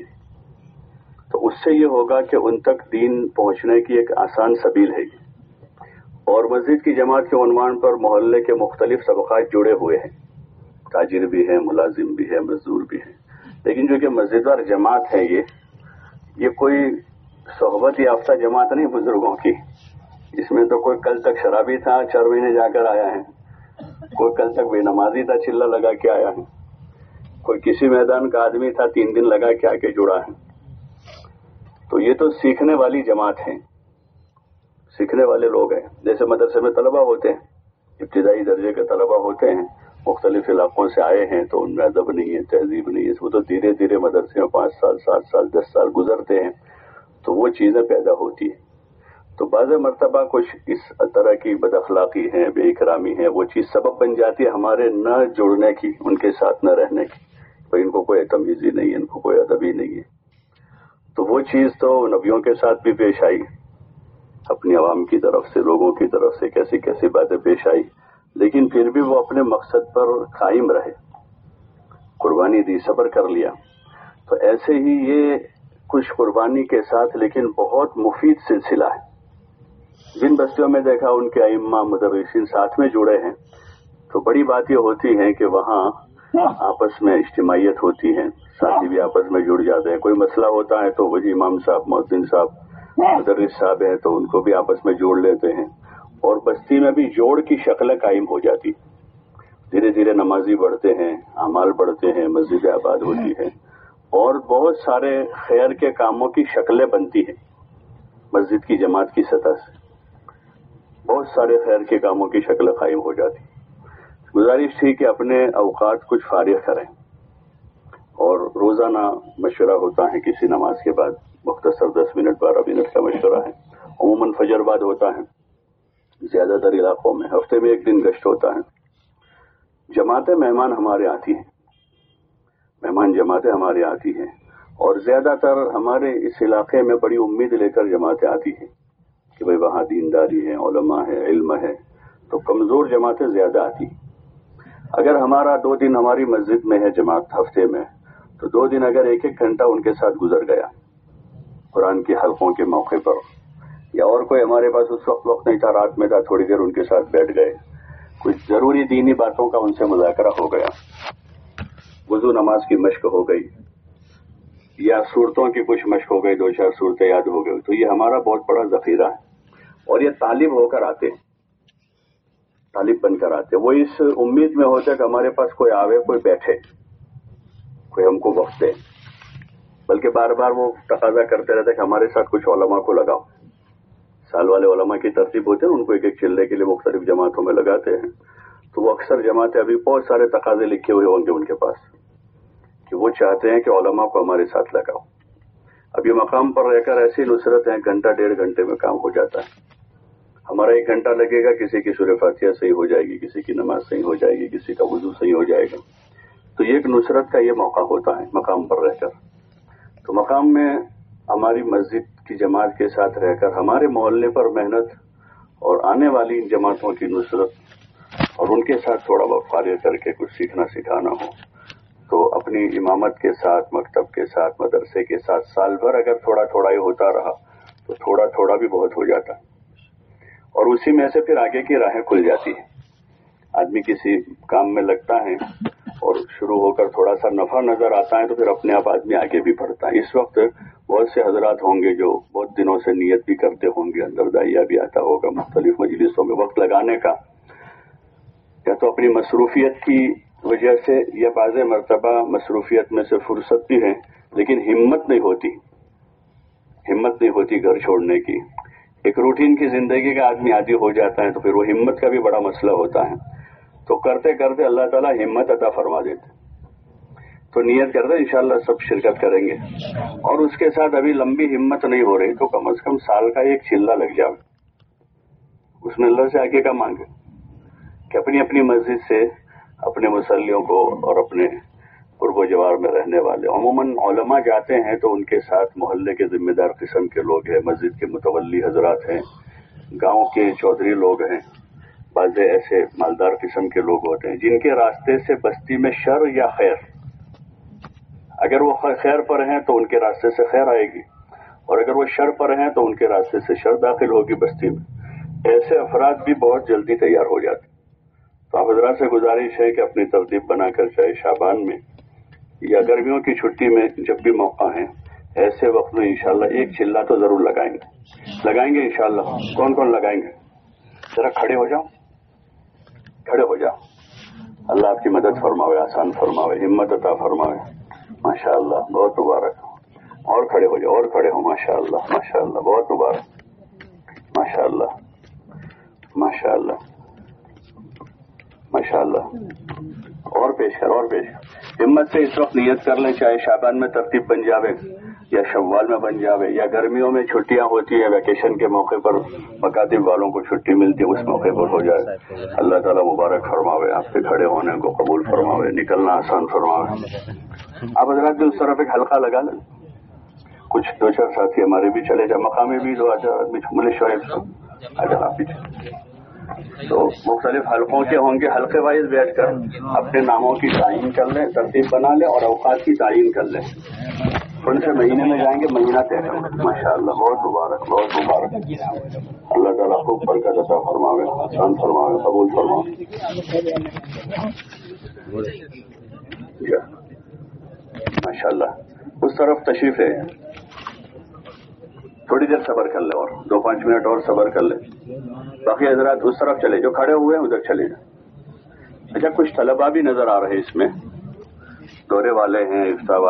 तो उससे ये होगा कि उन तक दीन पहुंचने की एक आसान सबील है। और मस्जिद की जमात के उन्वान पर मोहल्ले के मुख्तलिफ तबकात जुड़े हुए हैं, ताजिर भी है, मुलाजिम भी है, मजदूर भी है, लेकिन जो कि मस्जिदवार जमात है, ये कोई सोहबत याफ्ता जमात नहीं बुजुर्गों की। इसमें तो कोई कल तक शराबी था, 4 महीने जाकर आया है, कोई कल तक बेनमाजी था, चिल्ला लगा के आया है, कोई किसी मैदान का आदमी था, 3 दिन लगा के आके जुड़ा है। तो ये तो सीखने वाली जमात है, सीखने वाले लोग हैं। जैसे मदरसे में तलबा होते हैं, इब्तिदाई दर्जे के तलबा होते हैं, मुख्तलिफ इलाकों से आए हैं, तो उनमें अदब नहीं है, तहजीब नहीं है, वो तो धीरे धीरे मदरसे में 5 साल 7 साल 10 साल गुजरते हैं, तो वो चीजें पैदा होती है। तो बाज़ मरतबा कुछ इस तरह की बदअखलाकी है, बेइकरामी है, वो चीज सबब बन जाती है हमारे न जुड़ने की, उनके साथ न रहने की। भाई इनको कोई तमीज़ी नहीं है, इनको कोई अदब ही नहीं है। तो वो चीज तो नबियों के साथ भी पेश आई, अपनी आवाम की तरफ से, लोगों की तरफ से कैसी कैसी बातें पेश आई, लेकिन फिर भी वो अपने मकसद पर कायम रहे, कुर्बानी दी, सब्र कर लिया। तो ऐसे ही ये कुछ कुर्बानी के साथ लेकिन बहुत मुफीद सिलसिला है। जिन बस्तियों में देखा उनके अइम्मा मुदर्रिसीन साथ में जुड़े हैं, तो बड़ी बात ये होती है कि वहाँ आपस में इज्तिमाइयत होती है, साथी भी आपस में जुड़ जाते हैं। कोई मसला होता है तो वही इमाम साहब, मुअज्जिन साहब, मुदर्रिस साहब हैं, तो उनको भी आपस में जोड़ लेते हैं, और बस्ती में भी जोड़ की शक्ल कायम हो जाती। धीरे धीरे नमाजी बढ़ते हैं, अमाल बढ़ते हैं, मस्जिद आबाद होती है, और बहुत सारे खैर के कामों की शक्लें बनती हैं। मस्जिद की जमात की सतह से बहुत सारे खैर के कामों की शक्ल कायम हो जाती। गुजारिश थी कि अपने औकात कुछ फारिग करें, और रोजाना मशवरा होता है किसी नमाज के बाद, मुख्तसर 10 मिनट 12 मिनट का मशवरा है, अमूमन फजर बाद होता है, ज्यादातर इलाकों में हफ्ते में 1 दिन गश्त होता है। जमातें मेहमान हमारे आती हैं, मेहमान जमातें हमारे आती हैं, और ज्यादातर हमारे इस इलाके में बड़ी उम्मीद लेकर जमातें आती हैं कि भाई वहाँ दीनदारी है, उलमा है, इल्म है, तो कमजोर जमातें ज्यादा आती। अगर हमारा 2 दिन हमारी मस्जिद में है जमात हफ्ते में, तो 2 दिन अगर 1-1 घंटा उनके साथ गुजर गया कुरान के हल्कों के मौके पर, या और कोई हमारे पास उस वक्त नहीं था, रात में था, थोड़ी देर उनके साथ बैठ गए, कुछ जरूरी दीनी बातों का उनसे मुज़ाकरा हो गया, वुज़ू नमाज की मश्क हो गई, या सूरतों की कुछ मश्क हो गई, 2-4 सूरतें याद हो गई, तो ये हमारा बहुत बड़ा ज़ख़ीरा है। और ये तालिब होकर आते हैं, तालिब बनकर आते, वो इस उम्मीद में होता है कि हमारे पास कोई आवे, कोई बैठे, कोई हमको वक्त दे, बल्कि बार बार वो तकाजा करते रहते कि हमारे साथ कुछ उलमा को लगाओ, साल वाले उलमा की तरतीब होते हैं, उनको एक एक चिल्ले के लिए मुख्तलिफ जमातों में लगाते हैं। तो वो अक्सर जमातें अभी बहुत सारे तकाजे लिखे हुए होंगे उनके पास कि वो चाहते हैं कि उलमा को हमारे साथ लगाओ। अब ये मकाम पर रहकर ऐसी नुसरत है, घंटा 1.5 घंटे में काम हो जाता है। हमारा 1 घंटा लगेगा, किसी की सूरह फातिहा सही हो जाएगी, किसी की नमाज सही हो जाएगी, किसी का वुजू सही हो जाएगा। तो ये एक नुसरत का ये मौका होता है मकाम पर रहकर। तो मकाम में हमारी मस्जिद की जमात के साथ रहकर हमारे मोहल्ले पर मेहनत और आने वाली इन जमातों की नुसरत और उनके साथ थोड़ा बहुत कार्य करके कुछ सीखना सिखाना हो, तो अपनी इमामत के साथ, मकतब के साथ, मदरसे के साथ साल भर अगर थोड़ा थोड़ा ही होता रहा तो थोड़ा थोड़ा भी बहुत हो जाता है। और उसी में से फिर आगे की राहें खुल जाती है। आदमी किसी काम में लगता है और शुरू होकर थोड़ा सा नफा नजर आता है तो फिर अपने आप आदमी आगे भी बढ़ता है। इस वक्त बहुत से हजरात होंगे जो बहुत दिनों से नियत भी करते होंगे, अंदर दाइया भी आता होगा मुख्तलिफ मजलिसों में वक्त लगाने का, या तो अपनी मसरूफियत की वजह से या बाज़ मरतबा मसरूफियत में से फुर्सत भी है लेकिन हिम्मत नहीं होती घर छोड़ने की। एक रूटीन की जिंदगी का आदमी आदी हो जाता है तो फिर वो हिम्मत का भी बड़ा मसला होता है। तो करते करते अल्लाह ताला हिम्मत अता फरमा देते। तो नियत करते इंशाअल्लाह सब शिरकत करेंगे। और उसके साथ अभी लंबी हिम्मत नहीं हो रही तो कम से कम साल का एक चिल्ला लग जाए, उसमें अल्लाह से आगे का मांगे कि अपनी अपनी मस्जिद से अपने मुसल्लियों को और अपने कुर्बो जवार में रहने वाले अमूमन उलमा जाते हैं तो उनके साथ मोहल्ले के जिम्मेदार किस्म के लोग हैं, मस्जिद के मुतवल्ली हजरात हैं, गांव के चौधरी लोग हैं, बाज़ ऐसे मालदार किस्म के लोग होते हैं जिनके रास्ते से बस्ती में शर या खैर, अगर वो खैर पर हैं तो उनके रास्ते से खैर आएगी और अगर वो शर पर हैं तो उनके रास्ते से शर दाखिल होगी बस्ती में। ऐसे अफराद भी बहुत जल्दी तैयार हो जाते। तो आप हजरात से गुजारिश है कि अपनी तरतीब बनाकर चाहे शाबान में या गर्मियों की छुट्टी में जब भी मौका है ऐसे वक्त में इंशाअल्लाह एक चिल्ला तो जरूर लगाएंगे इंशाअल्लाह। कौन कौन लगाएंगे? जरा खड़े हो जाओ। अल्लाह आपकी मदद फरमावे, आसान फरमावे, हिम्मत अता फरमावे। माशाअल्लाह, बहुत मुबारक। और खड़े हो जाओ, और खड़े हो। माशाअल्लाह, बहुत मुबारक। माशाअल्लाह। और पेश कर। हिम्मत से इस वक्त नियत कर लें, चाहे शाबान में तरतीब बन जावे या शव्वाल में बन जावे या गर्मियों में छुट्टियां होती है, वैकेशन के मौके पर मकातिब वालों को छुट्टी मिलती है, उस मौके पर हो जाए। अल्लाह ताला मुबारक फरमावे, आपसे खड़े होने को कबूल फरमावे, निकलना आसान फरमावे। आप हजरात भी उस तरफ एक हल्का लगा लें, कुछ 2-4 साथी हमारे भी चले जाए, मकामी भी 2 आदमी मुलिश आप पीछे। तो मुख्तलिफ हल्कों के होंगे, हल्के वाइज बैठ कर अपने नामों की तायीन कर लें, तरतीब बना लें और अवकात की तायीन कर लें। कौन से महीने में जाएंगे, महीना तय करें। माशाअल्लाह, बहुत मुबारक। अल्लाह ताला खूब बरकत अता फरमावे, आसान फरमावे, कबूल फरमावे। माशाअल्लाह। उस तरफ तशरीफ है, थोड़ी देर सब्र कर ले और 2-5 मिनट और सब्र कर ले। बाकी हजरात उस तरफ चले, जो खड़े हुए हैं उधर चले जाए। अच्छा, कुछ तलबा भी नजर आ रहे हैं इसमें, दौरे वाले हैं, इफ्ता